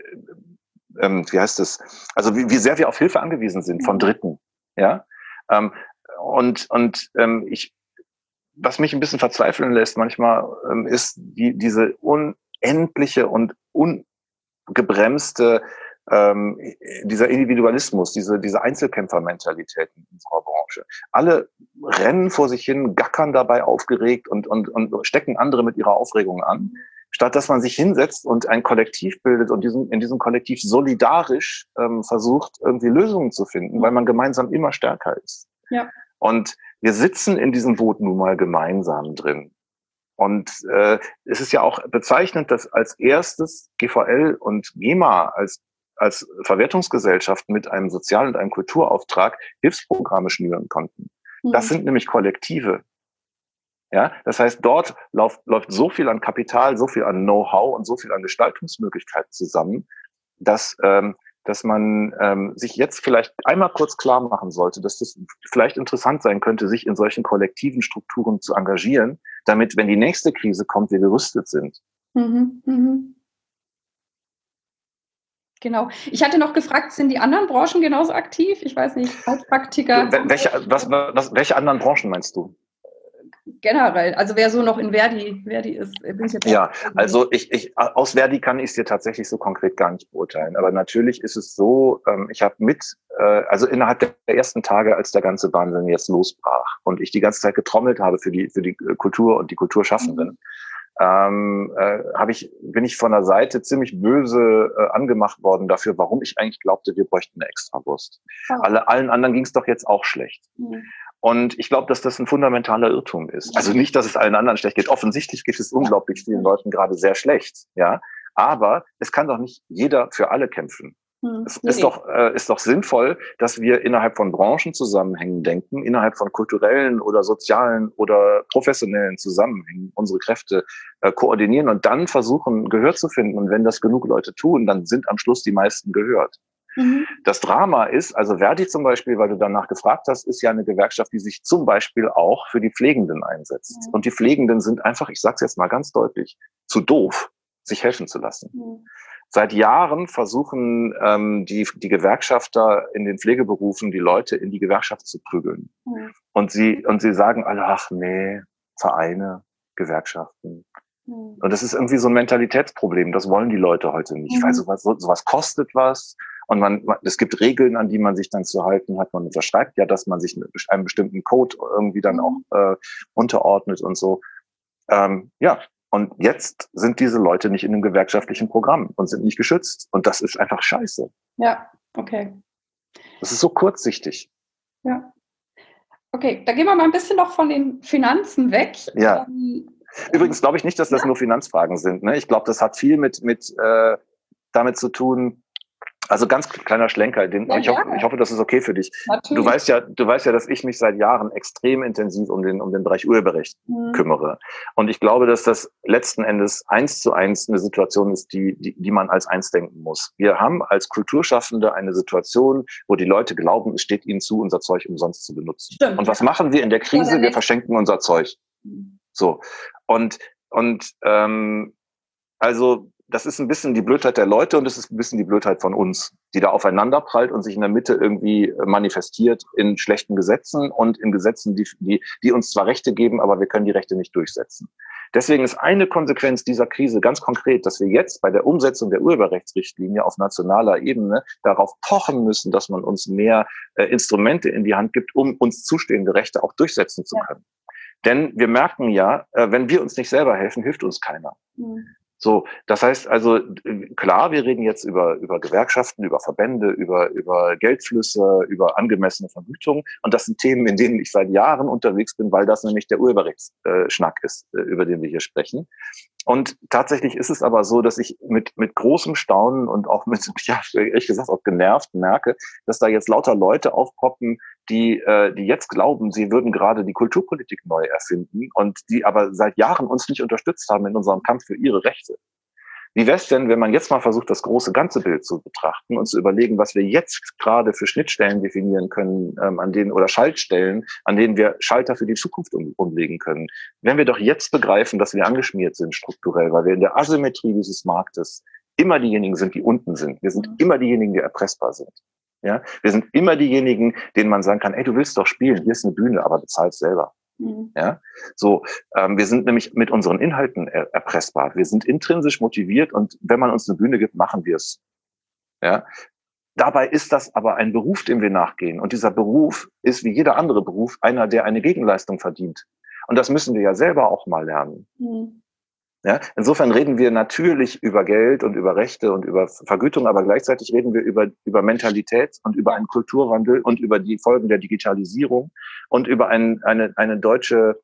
ähm, wie heißt es, also wie, wie sehr wir auf Hilfe angewiesen sind von Dritten, ja, ähm, und und ähm, ich, was mich ein bisschen verzweifeln lässt manchmal, ähm, ist die diese unendliche und ungebremste ähm, dieser Individualismus, diese diese Einzelkämpfermentalität in unserer Branche. Alle rennen vor sich hin, gackern dabei aufgeregt und und und stecken andere mit ihrer Aufregung an, statt dass man sich hinsetzt und ein Kollektiv bildet und diesen, in diesem Kollektiv solidarisch ähm, versucht, irgendwie Lösungen zu finden, weil man gemeinsam immer stärker ist. Ja. Und wir sitzen in diesem Boot nun mal gemeinsam drin. Und äh, es ist ja auch bezeichnend, dass als erstes G V L und GEMA als als Verwertungsgesellschaft mit einem Sozial- und einem Kulturauftrag Hilfsprogramme schnüren konnten. Das sind nämlich Kollektive. Ja, das heißt, dort läuft, läuft so viel an Kapital, so viel an Know-how und so viel an Gestaltungsmöglichkeiten zusammen, dass, ähm, dass man ähm, sich jetzt vielleicht einmal kurz klar machen sollte, dass das vielleicht interessant sein könnte, sich in solchen kollektiven Strukturen zu engagieren, damit, wenn die nächste Krise kommt, wir gerüstet sind. Mhm, mhm. Genau. Ich hatte noch gefragt, sind die anderen Branchen genauso aktiv? Ich weiß nicht, Heilpraktiker. Welche, was, was, welche anderen Branchen meinst du? Generell, also wer so noch in Verdi, Verdi ist, bin ich jetzt Ja, also ich, ich aus Verdi kann ich es dir tatsächlich so konkret gar nicht beurteilen. Aber natürlich ist es so, ähm, ich habe mit, äh, also innerhalb der ersten Tage, als der ganze Wahnsinn jetzt losbrach und ich die ganze Zeit getrommelt habe für die für die Kultur und die Kulturschaffenden, mhm. ähm, äh, habe ich bin ich von der Seite ziemlich böse äh, angemacht worden dafür, warum ich eigentlich glaubte, wir bräuchten eine Extrawurst. Oh. Alle allen anderen ging es doch jetzt auch schlecht. Mhm. Und ich glaube, dass das ein fundamentaler Irrtum ist. Also nicht, dass es allen anderen schlecht geht. Offensichtlich geht es unglaublich vielen Leuten gerade sehr schlecht, ja. Aber es kann doch nicht jeder für alle kämpfen. Hm. Es ist doch, äh, ist doch sinnvoll, dass wir innerhalb von Branchenzusammenhängen denken, innerhalb von kulturellen oder sozialen oder professionellen Zusammenhängen unsere Kräfte äh, koordinieren und dann versuchen, Gehör zu finden. Und wenn das genug Leute tun, dann sind am Schluss die meisten gehört. Mhm. Das Drama ist, also Verdi zum Beispiel, weil du danach gefragt hast, ist ja eine Gewerkschaft, die sich zum Beispiel auch für die Pflegenden einsetzt. Mhm. Und die Pflegenden sind einfach, ich sage es jetzt mal ganz deutlich, zu doof, sich helfen zu lassen. Mhm. Seit Jahren versuchen ähm, die, die Gewerkschafter in den Pflegeberufen, die Leute in die Gewerkschaft zu prügeln. Mhm. Und sie und sie sagen alle, ach nee, Vereine, Gewerkschaften, Mhm. Und das ist irgendwie so ein Mentalitätsproblem. Das wollen die Leute heute nicht, mhm. weil sowas, sowas kostet was. Und man, man, es gibt Regeln, an die man sich dann zu halten hat. Man unterschreibt ja, dass man sich einem bestimmten Code irgendwie dann auch äh, unterordnet und so. Ähm, ja, und jetzt sind diese Leute nicht in einem gewerkschaftlichen Programm und sind nicht geschützt. Und das ist einfach scheiße. Ja, okay. Das ist so kurzsichtig. Ja. Okay, da gehen wir mal ein bisschen noch von den Finanzen weg. Ja. Ähm, Übrigens glaube ich nicht, dass das ja. nur Finanzfragen sind. Ne? Ich glaube, das hat viel mit, mit äh, damit zu tun. Also ganz kleiner Schlenker, den, ja, ich, hoffe, ich hoffe, das ist okay für dich. Natürlich. Du weißt ja, du weißt ja, dass ich mich seit Jahren extrem intensiv um den, um den Bereich Urheberrecht mhm. kümmere. Und ich glaube, dass das letzten Endes eins zu eins eine Situation ist, die, die, die man als eins denken muss. Wir haben als Kulturschaffende eine Situation, wo die Leute glauben, es steht ihnen zu, unser Zeug umsonst zu benutzen. Stimmt, und was ja. machen wir in der Krise? Wir verschenken unser Zeug. Mhm. So. Und, und, ähm, also, das ist ein bisschen die Blödheit der Leute und es ist ein bisschen die Blödheit von uns, die da aufeinander prallt und sich in der Mitte irgendwie manifestiert in schlechten Gesetzen und in Gesetzen, die, die, die uns zwar Rechte geben, aber wir können die Rechte nicht durchsetzen. Deswegen ist eine Konsequenz dieser Krise ganz konkret, dass wir jetzt bei der Umsetzung der Urheberrechtsrichtlinie auf nationaler Ebene darauf pochen müssen, dass man uns mehr äh, Instrumente in die Hand gibt, um uns zustehende Rechte auch durchsetzen zu können. Ja. Denn wir merken ja, äh, wenn wir uns nicht selber helfen, hilft uns keiner. Mhm. So, das heißt also, klar, wir reden jetzt über, über Gewerkschaften, über Verbände, über, über Geldflüsse, über angemessene Vergütung. Und das sind Themen, in denen ich seit Jahren unterwegs bin, weil das nämlich der Urheberrechtsschnack ist, über den wir hier sprechen. Und tatsächlich ist es aber so, dass ich mit, mit großem Staunen und auch mit, ja, ehrlich gesagt auch genervt merke, dass da jetzt lauter Leute aufpoppen, die, äh, die jetzt glauben, sie würden gerade die Kulturpolitik neu erfinden und die aber seit Jahren uns nicht unterstützt haben in unserem Kampf für ihre Rechte. Wie wäre es denn, wenn man jetzt mal versucht, das große ganze Bild zu betrachten und zu überlegen, was wir jetzt gerade für Schnittstellen definieren können, ähm, an denen oder Schaltstellen, an denen wir Schalter für die Zukunft um, umlegen können. Wenn wir doch jetzt begreifen, dass wir angeschmiert sind strukturell, weil wir in der Asymmetrie dieses Marktes immer diejenigen sind, die unten sind. Wir sind immer diejenigen, die erpressbar sind. Ja, wir sind immer diejenigen, denen man sagen kann, ey, du willst doch spielen, hier ist eine Bühne, aber bezahlst selber. Mhm. Ja, so, ähm, wir sind nämlich mit unseren Inhalten er- erpressbar. Wir sind intrinsisch motiviert und wenn man uns eine Bühne gibt, machen wir es. Ja, dabei ist das aber ein Beruf, dem wir nachgehen. Und dieser Beruf ist wie jeder andere Beruf einer, der eine Gegenleistung verdient. Und das müssen wir ja selber auch mal lernen. Mhm. Ja, insofern reden wir natürlich über Geld und über Rechte und über Vergütung, aber gleichzeitig reden wir über, über Mentalität und über einen Kulturwandel und über die Folgen der Digitalisierung und über ein, eine, eine deutsche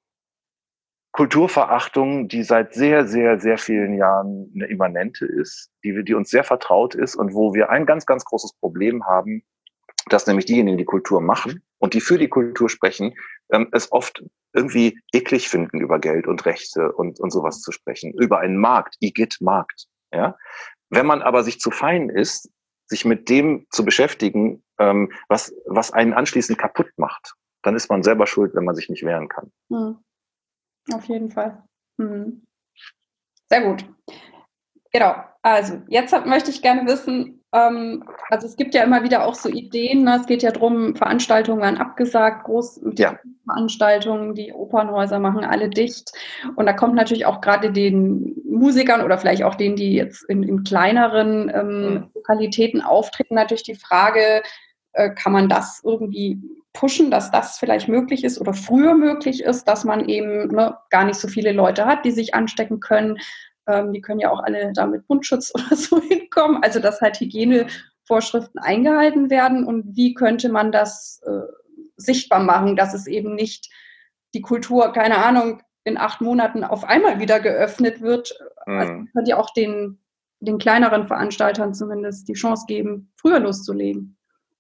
Kulturverachtung, die seit sehr, sehr, sehr vielen Jahren eine immanente ist, die, die uns sehr vertraut ist und wo wir ein ganz, ganz großes Problem haben, dass nämlich diejenigen, die Kultur machen und die für die Kultur sprechen, ähm, es oft irgendwie eklig finden, über Geld und Rechte und, und sowas zu sprechen, über einen Markt, Igitt-Markt. Ja? Wenn man aber sich zu fein ist, sich mit dem zu beschäftigen, ähm, was, was einen anschließend kaputt macht, dann ist man selber schuld, wenn man sich nicht wehren kann. Hm. Auf jeden Fall. Hm. Sehr gut. Genau, also jetzt hab, möchte ich gerne wissen, ähm, also es gibt ja immer wieder auch so Ideen, ne? Es geht ja darum, Veranstaltungen werden abgesagt, Großveranstaltungen, ja. Die Opernhäuser machen alle dicht und da kommt natürlich auch gerade den Musikern oder vielleicht auch denen, die jetzt in, in kleineren ähm, mhm. Lokalitäten auftreten, natürlich die Frage, äh, kann man das irgendwie pushen, dass das vielleicht möglich ist oder früher möglich ist, dass man eben ne, gar nicht so viele Leute hat, die sich anstecken können. Die können ja auch alle da mit Mundschutz oder so hinkommen. Also, dass halt Hygienevorschriften eingehalten werden. Und wie könnte man das äh, sichtbar machen, dass es eben nicht die Kultur, keine Ahnung, in acht Monaten auf einmal wieder geöffnet wird. Mhm. Also, man könnte ja auch den, den kleineren Veranstaltern zumindest die Chance geben, früher loszulegen.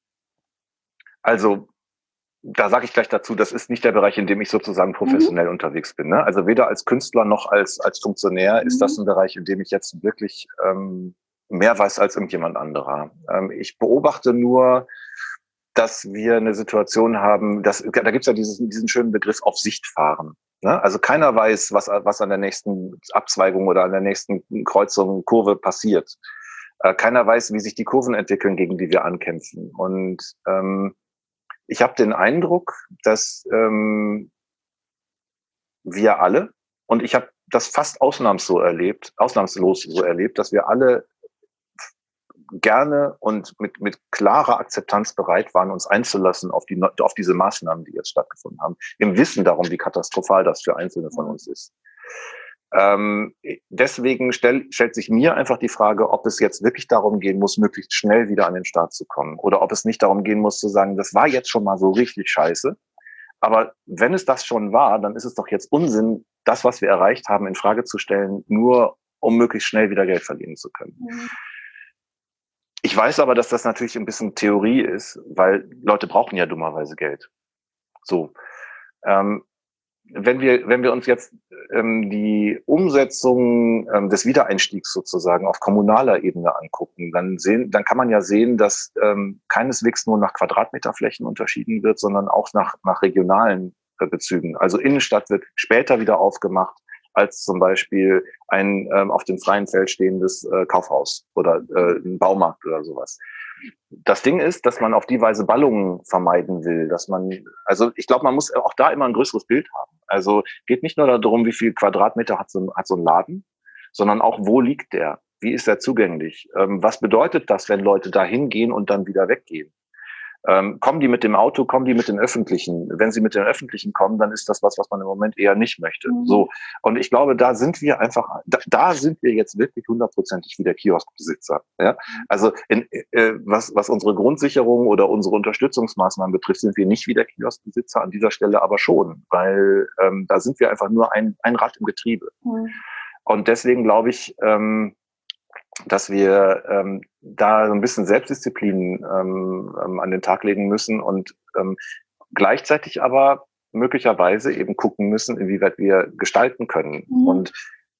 Also, da sage ich gleich dazu, das ist nicht der Bereich, in dem ich sozusagen professionell mhm. unterwegs bin. Ne? Also weder als Künstler noch als als Funktionär mhm. ist das ein Bereich, in dem ich jetzt wirklich ähm, mehr weiß als irgendjemand anderer. Ähm, ich beobachte nur, dass wir eine Situation haben, dass, da gibt es ja diesen, diesen schönen Begriff auf Sicht fahren. Ne? Also keiner weiß, was, was an der nächsten Abzweigung oder an der nächsten Kreuzung, Kurve passiert. Äh, keiner weiß, wie sich die Kurven entwickeln, gegen die wir ankämpfen. Und ähm, ich habe den Eindruck, dass ähm, wir alle, und ich habe das fast ausnahmslos erlebt, ausnahmslos so erlebt, dass wir alle gerne und mit, mit klarer Akzeptanz bereit waren, uns einzulassen auf die, auf diese Maßnahmen, die jetzt stattgefunden haben, im Wissen darum, wie katastrophal das für Einzelne von uns ist. Ähm, deswegen stell, stellt sich mir einfach die Frage, ob es jetzt wirklich darum gehen muss, möglichst schnell wieder an den Start zu kommen, oder ob es nicht darum gehen muss, zu sagen, das war jetzt schon mal so richtig scheiße. Aber wenn es das schon war, dann ist es doch jetzt Unsinn, das, was wir erreicht haben, in Frage zu stellen, nur um möglichst schnell wieder Geld verdienen zu können. Mhm. Ich weiß aber, dass das natürlich ein bisschen Theorie ist, weil Leute brauchen ja dummerweise Geld. So. Ähm, wenn wir, wenn wir uns jetzt ähm, die Umsetzung ähm, des Wiedereinstiegs sozusagen auf kommunaler Ebene angucken, dann sehen, dann kann man ja sehen, dass ähm, keineswegs nur nach Quadratmeterflächen unterschieden wird, sondern auch nach, nach regionalen äh, Bezügen. Also Innenstadt wird später wieder aufgemacht als zum Beispiel ein ähm, auf dem freien Feld stehendes äh, Kaufhaus oder äh, ein Baumarkt oder sowas. Das Ding ist, dass man auf die Weise Ballungen vermeiden will, dass man, also ich glaube, man muss auch da immer ein größeres Bild haben. Also geht nicht nur darum, wie viel Quadratmeter hat so ein, hat so ein Laden, sondern auch, wo liegt der? Wie ist er zugänglich? Ähm, was bedeutet das, wenn Leute da hingehen und dann wieder weggehen? Ähm, kommen die mit dem Auto, kommen die mit den Öffentlichen? Wenn sie mit den Öffentlichen kommen, dann ist das was, was man im Moment eher nicht möchte. Mhm. So. Und ich glaube, da sind wir einfach, da, da sind wir jetzt wirklich hundertprozentig wieder Kioskbesitzer. Ja? Also, in, äh, was, was unsere Grundsicherung oder unsere Unterstützungsmaßnahmen betrifft, sind wir nicht wieder Kioskbesitzer, an dieser Stelle aber schon, weil ähm, da sind wir einfach nur ein, ein Rad im Getriebe. Mhm. Und deswegen glaube ich, ähm, dass wir ähm, da so ein bisschen Selbstdisziplin ähm, ähm, an den Tag legen müssen und ähm, gleichzeitig aber möglicherweise eben gucken müssen, inwieweit wir gestalten können. Mhm. Und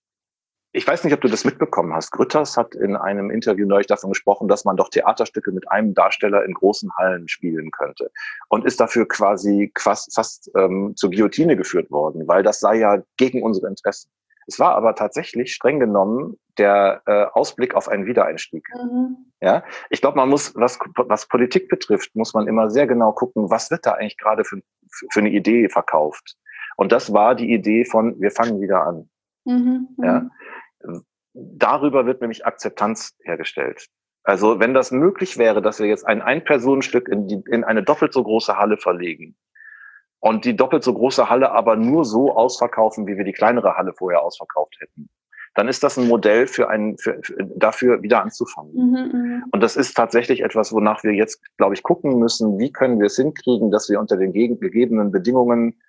ich weiß nicht, ob du das mitbekommen hast. Grütters hat in einem Interview neulich davon gesprochen, dass man doch Theaterstücke mit einem Darsteller in großen Hallen spielen könnte. Und ist dafür quasi fast, fast ähm, zur Guillotine geführt worden, weil das sei ja gegen unsere Interessen. Es war aber tatsächlich streng genommen der äh, Ausblick auf einen Wiedereinstieg. Mhm. Ja, ich glaube, man muss, was, was Politik betrifft, muss man immer sehr genau gucken, was wird da eigentlich gerade für, für eine Idee verkauft. Und das war die Idee von, wir fangen wieder an. Mhm. Ja, darüber wird nämlich Akzeptanz hergestellt. Also wenn das möglich wäre, dass wir jetzt ein Ein-Personen-Stück in, die, in eine doppelt so große Halle verlegen, und die doppelt so große Halle aber nur so ausverkaufen, wie wir die kleinere Halle vorher ausverkauft hätten, dann ist das ein Modell für einen, für, für, dafür wieder anzufangen. Mhm, und das ist tatsächlich etwas, wonach wir jetzt, glaube ich, gucken müssen, wie können wir es hinkriegen, dass wir unter den gegebenen Bedingungen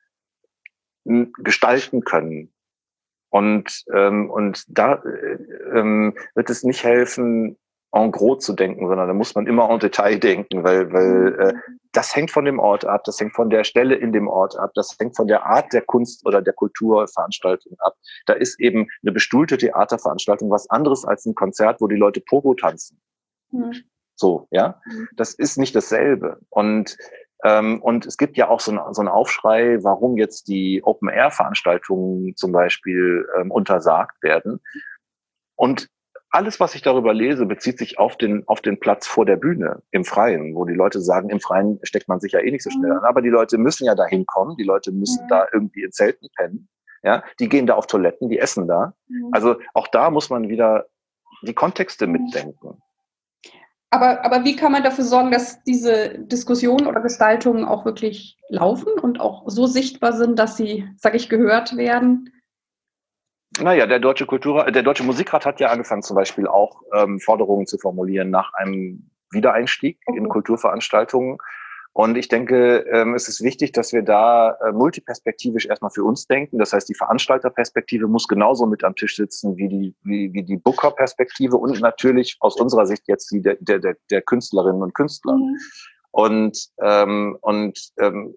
gestalten können. Und, ähm, und da ähm, wird es nicht helfen, en gros zu denken, sondern da muss man immer en Detail denken, weil, weil äh, das hängt von dem Ort ab, das hängt von der Stelle in dem Ort ab, das hängt von der Art der Kunst oder der Kulturveranstaltung ab. Da ist eben eine bestuhlte Theaterveranstaltung was anderes als ein Konzert, wo die Leute Pogo tanzen. Mhm. So, ja, das ist nicht dasselbe. Und ähm, und es gibt ja auch so, ein, so einen Aufschrei, warum jetzt die Open-Air-Veranstaltungen zum Beispiel ähm, untersagt werden. Und alles, was ich darüber lese, bezieht sich auf den, auf den Platz vor der Bühne im Freien, wo die Leute sagen, im Freien steckt man sich ja eh nicht so schnell an. Aber die Leute müssen ja da hinkommen, die Leute müssen mhm. da irgendwie in Zelten pennen. Ja, die gehen da auf Toiletten, die essen da. Mhm. Also auch da muss man wieder die Kontexte mhm. mitdenken. Aber, aber wie kann man dafür sorgen, dass diese Diskussionen oder Gestaltungen auch wirklich laufen und auch so sichtbar sind, dass sie, sage ich, gehört werden? Naja, der Deutsche Kultur, der Deutsche Musikrat hat ja angefangen, zum Beispiel auch ähm, Forderungen zu formulieren nach einem Wiedereinstieg okay. in Kulturveranstaltungen. Und ich denke, ähm, es ist wichtig, dass wir da äh, multiperspektivisch erstmal für uns denken. Das heißt, die Veranstalterperspektive muss genauso mit am Tisch sitzen wie die wie, wie die Booker-Perspektive und natürlich aus unserer Sicht jetzt die der der, der Künstlerinnen und Künstler. Mhm. Und ähm, und ähm,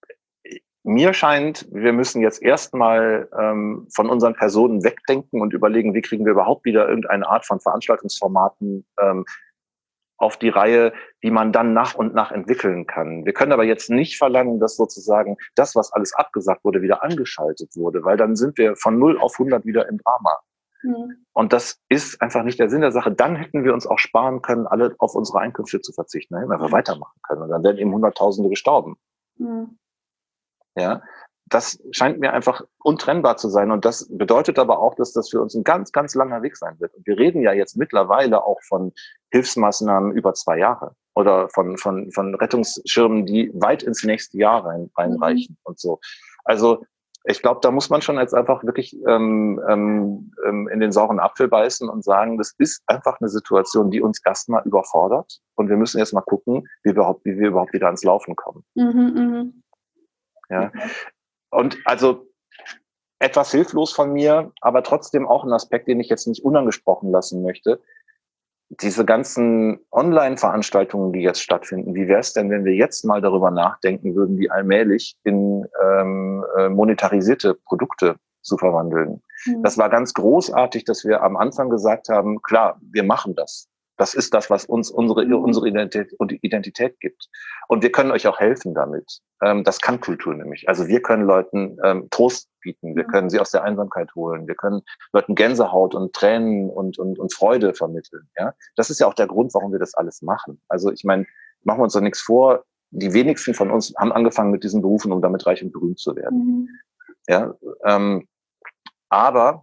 mir scheint, wir müssen jetzt erstmal ähm, von unseren Personen wegdenken und überlegen, wie kriegen wir überhaupt wieder irgendeine Art von Veranstaltungsformaten ähm, auf die Reihe, die man dann nach und nach entwickeln kann. Wir können aber jetzt nicht verlangen, dass sozusagen das, was alles abgesagt wurde, wieder angeschaltet wurde, weil dann sind wir von null auf hundert wieder im Drama. Mhm. Und das ist einfach nicht der Sinn der Sache. Dann hätten wir uns auch sparen können, alle auf unsere Einkünfte zu verzichten, ne? Weil wir weitermachen können. Und dann werden eben Hunderttausende gestorben. Mhm. Ja, das scheint mir einfach untrennbar zu sein. Und das bedeutet aber auch, dass das für uns ein ganz, ganz langer Weg sein wird. Und wir reden ja jetzt mittlerweile auch von Hilfsmaßnahmen über zwei Jahre oder von, von, von Rettungsschirmen, die weit ins nächste Jahr rein, reinreichen mhm. und so. Also, ich glaube, da muss man schon jetzt einfach wirklich ähm, ähm, in den sauren Apfel beißen und sagen, das ist einfach eine Situation, die uns erstmal überfordert. Und wir müssen jetzt mal gucken, wie wir überhaupt, wie wir überhaupt wieder ans Laufen kommen. Mhm, mh. Ja. Und also etwas hilflos von mir, aber trotzdem auch ein Aspekt, den ich jetzt nicht unangesprochen lassen möchte. Diese ganzen Online-Veranstaltungen, die jetzt stattfinden, wie wäre es denn, wenn wir jetzt mal darüber nachdenken würden, die allmählich in ähm, monetarisierte Produkte zu verwandeln? Mhm. Das war ganz großartig, dass wir am Anfang gesagt haben, klar, wir machen das. Das ist das, was uns unsere, mhm. unsere Identität, Identität gibt. Und wir können euch auch helfen damit. Ähm, das kann Kultur nämlich. Also wir können Leuten ähm, Trost bieten. Wir können sie aus der Einsamkeit holen. Wir können Leuten Gänsehaut und Tränen und, und, und Freude vermitteln. Ja, das ist ja auch der Grund, warum wir das alles machen. Also ich meine, machen wir uns doch nichts vor. Die wenigsten von uns haben angefangen mit diesen Berufen, um damit reich und berühmt zu werden. Mhm. Ja, ähm, aber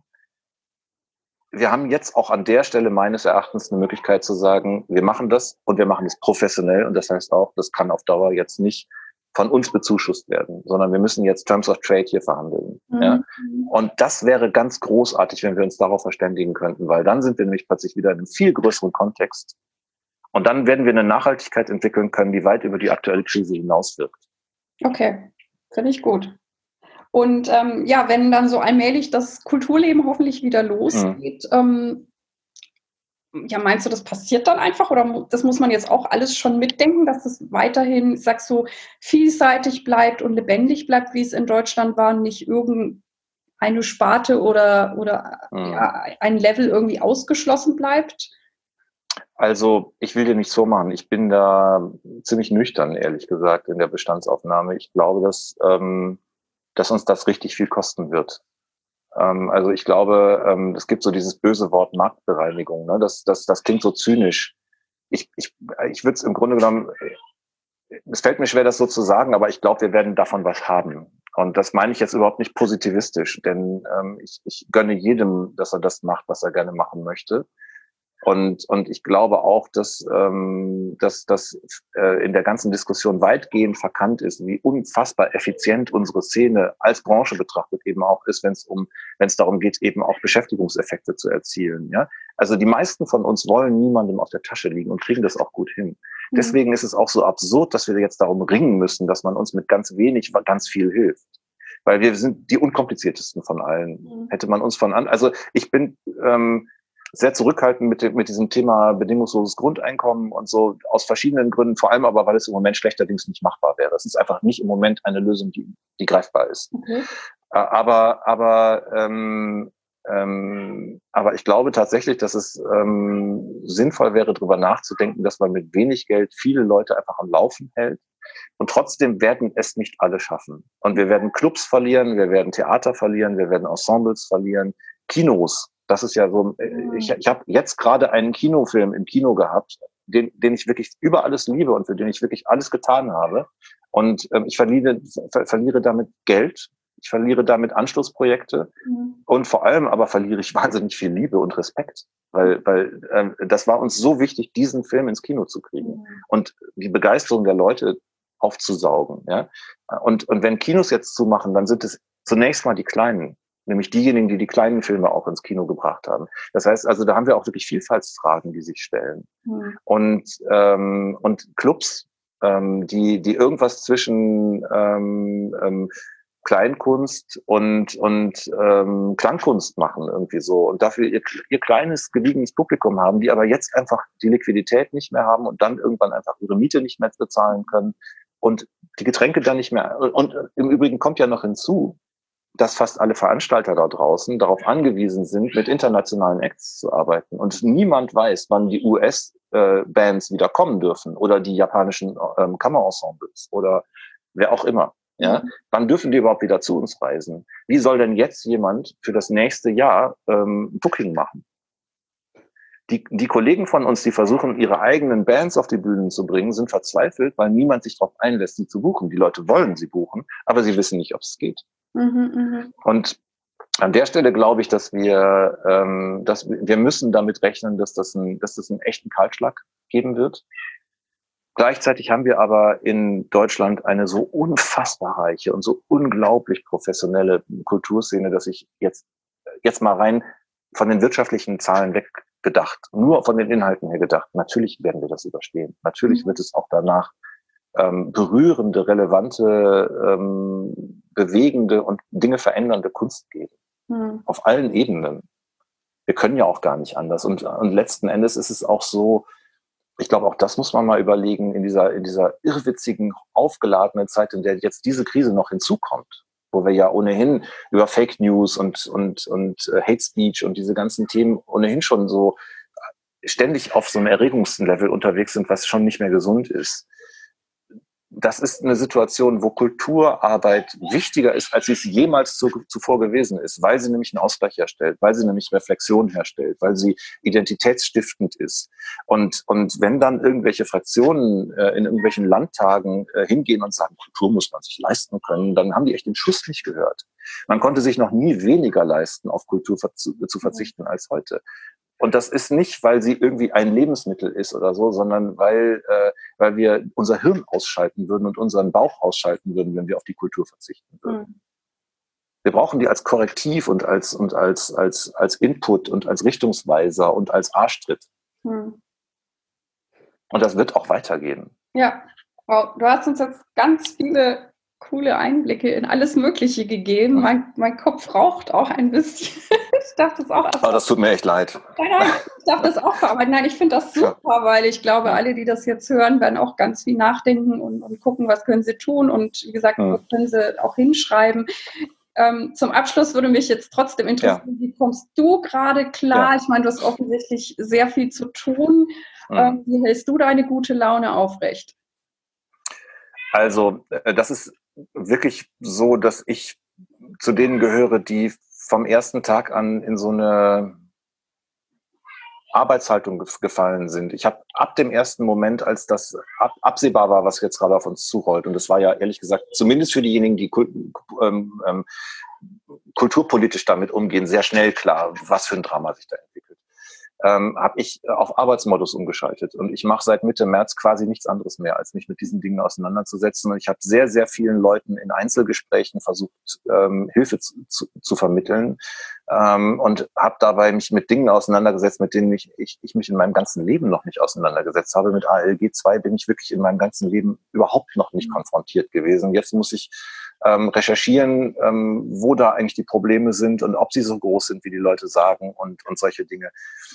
wir haben jetzt auch an der Stelle meines Erachtens eine Möglichkeit zu sagen, wir machen das und wir machen es professionell. Und das heißt auch, das kann auf Dauer jetzt nicht von uns bezuschusst werden, sondern wir müssen jetzt Terms of Trade hier verhandeln. Mhm. Ja. Und das wäre ganz großartig, wenn wir uns darauf verständigen könnten, weil dann sind wir nämlich plötzlich wieder in einem viel größeren Kontext. Und dann werden wir eine Nachhaltigkeit entwickeln können, die weit über die aktuelle Krise hinauswirkt. Okay, finde ich gut. Und ähm, ja, wenn dann so allmählich das Kulturleben hoffentlich wieder losgeht, mhm. ähm, ja, meinst du, das passiert dann einfach oder das muss man jetzt auch alles schon mitdenken, dass das weiterhin, sagst du, vielseitig bleibt und lebendig bleibt, wie es in Deutschland war, nicht irgendeine Sparte oder, oder mhm. ja, ein Level irgendwie ausgeschlossen bleibt? Also ich will dir nicht so machen. Ich bin da ziemlich nüchtern, ehrlich gesagt, in der Bestandsaufnahme. Ich glaube, dass ähm, dass uns das richtig viel kosten wird. Ähm, also ich glaube, ähm, es gibt so dieses böse Wort Marktbereinigung. Ne? Das, das, das klingt so zynisch. Ich, ich, ich würde es im Grunde genommen, es fällt mir schwer, das so zu sagen, aber ich glaube, wir werden davon was haben. Und das meine ich jetzt überhaupt nicht positivistisch, denn ähm, ich, ich gönne jedem, dass er das macht, was er gerne machen möchte. Und, und ich glaube auch, dass, ähm, dass das äh, in der ganzen Diskussion weitgehend verkannt ist, wie unfassbar effizient unsere Szene als Branche betrachtet eben auch ist, wenn es um, wenn es darum geht, eben auch Beschäftigungseffekte zu erzielen. Ja, also die meisten von uns wollen niemandem auf der Tasche liegen und kriegen das auch gut hin. Mhm. Deswegen ist es auch so absurd, dass wir jetzt darum ringen müssen, dass man uns mit ganz wenig ganz viel hilft. Weil wir sind die unkompliziertesten von allen. Mhm. Hätte man uns von an, also ich bin ähm, sehr zurückhaltend mit, dem, mit diesem Thema bedingungsloses Grundeinkommen und so aus verschiedenen Gründen, vor allem aber, weil es im Moment schlechterdings nicht machbar wäre. Es ist einfach nicht im Moment eine Lösung, die, die greifbar ist. Okay. Aber, aber, ähm, ähm, aber ich glaube tatsächlich, dass es ähm, sinnvoll wäre, darüber nachzudenken, dass man mit wenig Geld viele Leute einfach am Laufen hält. Und trotzdem werden es nicht alle schaffen. Und wir werden Clubs verlieren, wir werden Theater verlieren, wir werden Ensembles verlieren, Kinos. Das ist ja so, ich, ich habe jetzt gerade einen Kinofilm im Kino gehabt, den, den ich wirklich über alles liebe und für den ich wirklich alles getan habe. Und ähm, ich verliere, ver, verliere damit Geld, ich verliere damit Anschlussprojekte mhm. und vor allem aber verliere ich wahnsinnig viel Liebe und Respekt, weil, weil ähm, das war uns so wichtig, diesen Film ins Kino zu kriegen mhm. und die Begeisterung der Leute aufzusaugen. Ja? Und, und wenn Kinos jetzt zumachen, dann sind es zunächst mal die Kleinen, nämlich diejenigen, die die kleinen Filme auch ins Kino gebracht haben. Das heißt also, da haben wir auch wirklich Vielfaltsfragen, die sich stellen. Mhm. Und, ähm, und Clubs, ähm, die, die irgendwas zwischen ähm, ähm, Kleinkunst und, und ähm, Klangkunst machen irgendwie so und dafür ihr, ihr kleines, gediegenes Publikum haben, die aber jetzt einfach die Liquidität nicht mehr haben und dann irgendwann einfach ihre Miete nicht mehr bezahlen können und die Getränke dann nicht mehr. Und im Übrigen kommt ja noch hinzu, dass fast alle Veranstalter da draußen darauf angewiesen sind, mit internationalen Acts zu arbeiten. Und niemand weiß, wann die U S-Bands wieder kommen dürfen oder die japanischen ähm, Kammerensembles oder wer auch immer. Ja, mhm. Wann dürfen die überhaupt wieder zu uns reisen? Wie soll denn jetzt jemand für das nächste Jahr ähm, Booking machen? Die, die Kollegen von uns, die versuchen, ihre eigenen Bands auf die Bühnen zu bringen, sind verzweifelt, weil niemand sich darauf einlässt, sie zu buchen. Die Leute wollen sie buchen, aber sie wissen nicht, ob es geht. Mhm, mh. Und an der Stelle glaube ich, dass wir, ähm, dass wir, wir müssen damit rechnen, dass das, ein, dass das einen echten Kahlschlag geben wird. Gleichzeitig haben wir aber in Deutschland eine so unfassbar reiche und so unglaublich professionelle Kulturszene, dass ich jetzt, jetzt mal rein von den wirtschaftlichen Zahlen weg gedacht, nur von den Inhalten her gedacht, natürlich werden wir das überstehen. Natürlich wird es auch danach ähm, berührende, relevante, ähm, bewegende und Dinge verändernde Kunst geben. Mhm. Auf allen Ebenen. Wir können ja auch gar nicht anders. Und, und letzten Endes ist es auch so, ich glaube, auch das muss man mal überlegen, in dieser, in dieser irrwitzigen, aufgeladenen Zeit, in der jetzt diese Krise noch hinzukommt, wo wir ja ohnehin über Fake News und, und, und äh, Hate Speech und diese ganzen Themen ohnehin schon so ständig auf so einem Erregungslevel unterwegs sind, was schon nicht mehr gesund ist. Das ist eine Situation, wo Kulturarbeit wichtiger ist, als sie es jemals zu, zuvor gewesen ist, weil sie nämlich einen Ausgleich herstellt, weil sie nämlich Reflexion herstellt, weil sie identitätsstiftend ist. Und, und wenn dann irgendwelche Fraktionen äh, in irgendwelchen Landtagen äh, hingehen und sagen, Kultur muss man sich leisten können, dann haben die echt den Schuss nicht gehört. Man konnte sich noch nie weniger leisten, auf Kultur zu, zu verzichten als heute. Und das ist nicht, weil sie irgendwie ein Lebensmittel ist oder so, sondern weil, äh, weil wir unser Hirn ausschalten würden und unseren Bauch ausschalten würden, wenn wir auf die Kultur verzichten würden. Mhm. Wir brauchen die als Korrektiv und als, und als, als, als Input und als Richtungsweiser und als Arschtritt. Mhm. Und das wird auch weitergehen. Ja, wow. Du hast uns jetzt ganz viele coole Einblicke in alles Mögliche gegeben. Mein, mein Kopf raucht auch ein bisschen. Ich darf das auch. Aber das tut mir echt leid. Nein, nein, ich darf das auch verarbeiten. Nein, ich finde das super, ja. Weil ich glaube, alle, die das jetzt hören, werden auch ganz viel nachdenken und, und gucken, was können sie tun und wie gesagt, ja. Was können sie auch hinschreiben. Ähm, zum Abschluss würde mich jetzt trotzdem interessieren, ja. Wie kommst du gerade klar? Ja. Ich meine, du hast offensichtlich sehr viel zu tun. Ja. Ähm, wie hältst du deine gute Laune aufrecht? Also, das ist wirklich so, dass ich zu denen gehöre, die vom ersten Tag an in so eine Arbeitshaltung gefallen sind. Ich habe ab dem ersten Moment, als das ab, absehbar war, was jetzt gerade auf uns zurollt, und das war ja ehrlich gesagt, zumindest für diejenigen, die ähm, ähm, kulturpolitisch damit umgehen, sehr schnell klar, was für ein Drama sich da entwickelt. Ähm, habe ich auf Arbeitsmodus umgeschaltet. Und ich mache seit Mitte März quasi nichts anderes mehr, als mich mit diesen Dingen auseinanderzusetzen. Und ich habe sehr, sehr vielen Leuten in Einzelgesprächen versucht, ähm, Hilfe zu, zu, zu vermitteln. Ähm, und habe dabei mich mit Dingen auseinandergesetzt, mit denen ich, ich, ich mich in meinem ganzen Leben noch nicht auseinandergesetzt habe. Mit A L G zwei bin ich wirklich in meinem ganzen Leben überhaupt noch nicht konfrontiert gewesen. Jetzt muss ich ähm, recherchieren, ähm, wo da eigentlich die Probleme sind und ob sie so groß sind, wie die Leute sagen und, und solche Dinge.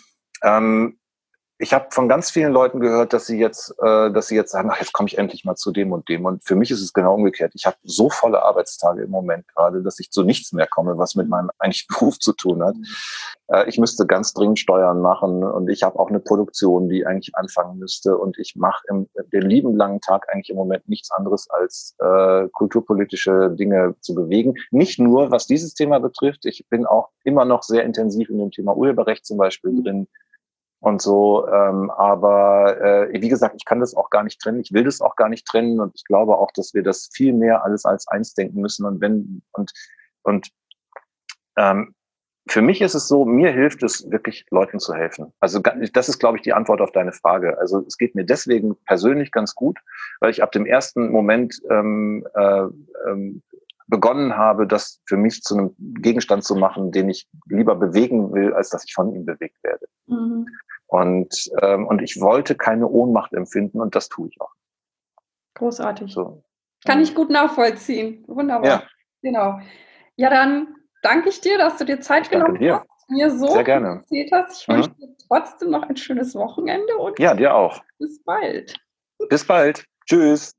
Ähm, ich habe von ganz vielen Leuten gehört, dass sie jetzt, äh, dass sie jetzt sagen, ach, jetzt komme ich endlich mal zu dem und dem. Und für mich ist es genau umgekehrt. Ich habe so volle Arbeitstage im Moment gerade, dass ich zu nichts mehr komme, was mit meinem eigentlichen Beruf zu tun hat. Äh, ich müsste ganz dringend Steuern machen und ich habe auch eine Produktion, die eigentlich anfangen müsste. Und ich mache den lieben langen Tag eigentlich im Moment nichts anderes, als äh, kulturpolitische Dinge zu bewegen. Nicht nur, was dieses Thema betrifft. Ich bin auch immer noch sehr intensiv in dem Thema Urheberrecht zum Beispiel mhm. drin. Und so, ähm, aber äh, wie gesagt, ich kann das auch gar nicht trennen, ich will das auch gar nicht trennen und ich glaube auch, dass wir das viel mehr alles als eins denken müssen und wenn und und ähm, für mich ist es so, mir hilft es wirklich, Leuten zu helfen. Also das ist, glaube ich, die Antwort auf deine Frage. Also es geht mir deswegen persönlich ganz gut, weil ich ab dem ersten Moment ähm, äh, ähm, begonnen habe, das für mich zu einem Gegenstand zu machen, den ich lieber bewegen will, als dass ich von ihm bewegt werde. Mhm. Und, ähm, und ich wollte keine Ohnmacht empfinden und das tue ich auch. Großartig. So. Kann ich gut nachvollziehen. Wunderbar. Ja. Genau. Ja, dann danke ich dir, dass du dir Zeit ich genommen hast, mir so Sehr gerne. erzählt hast. Ich mhm. wünsche dir trotzdem noch ein schönes Wochenende und ja, dir auch. Bis bald. Bis bald. Tschüss.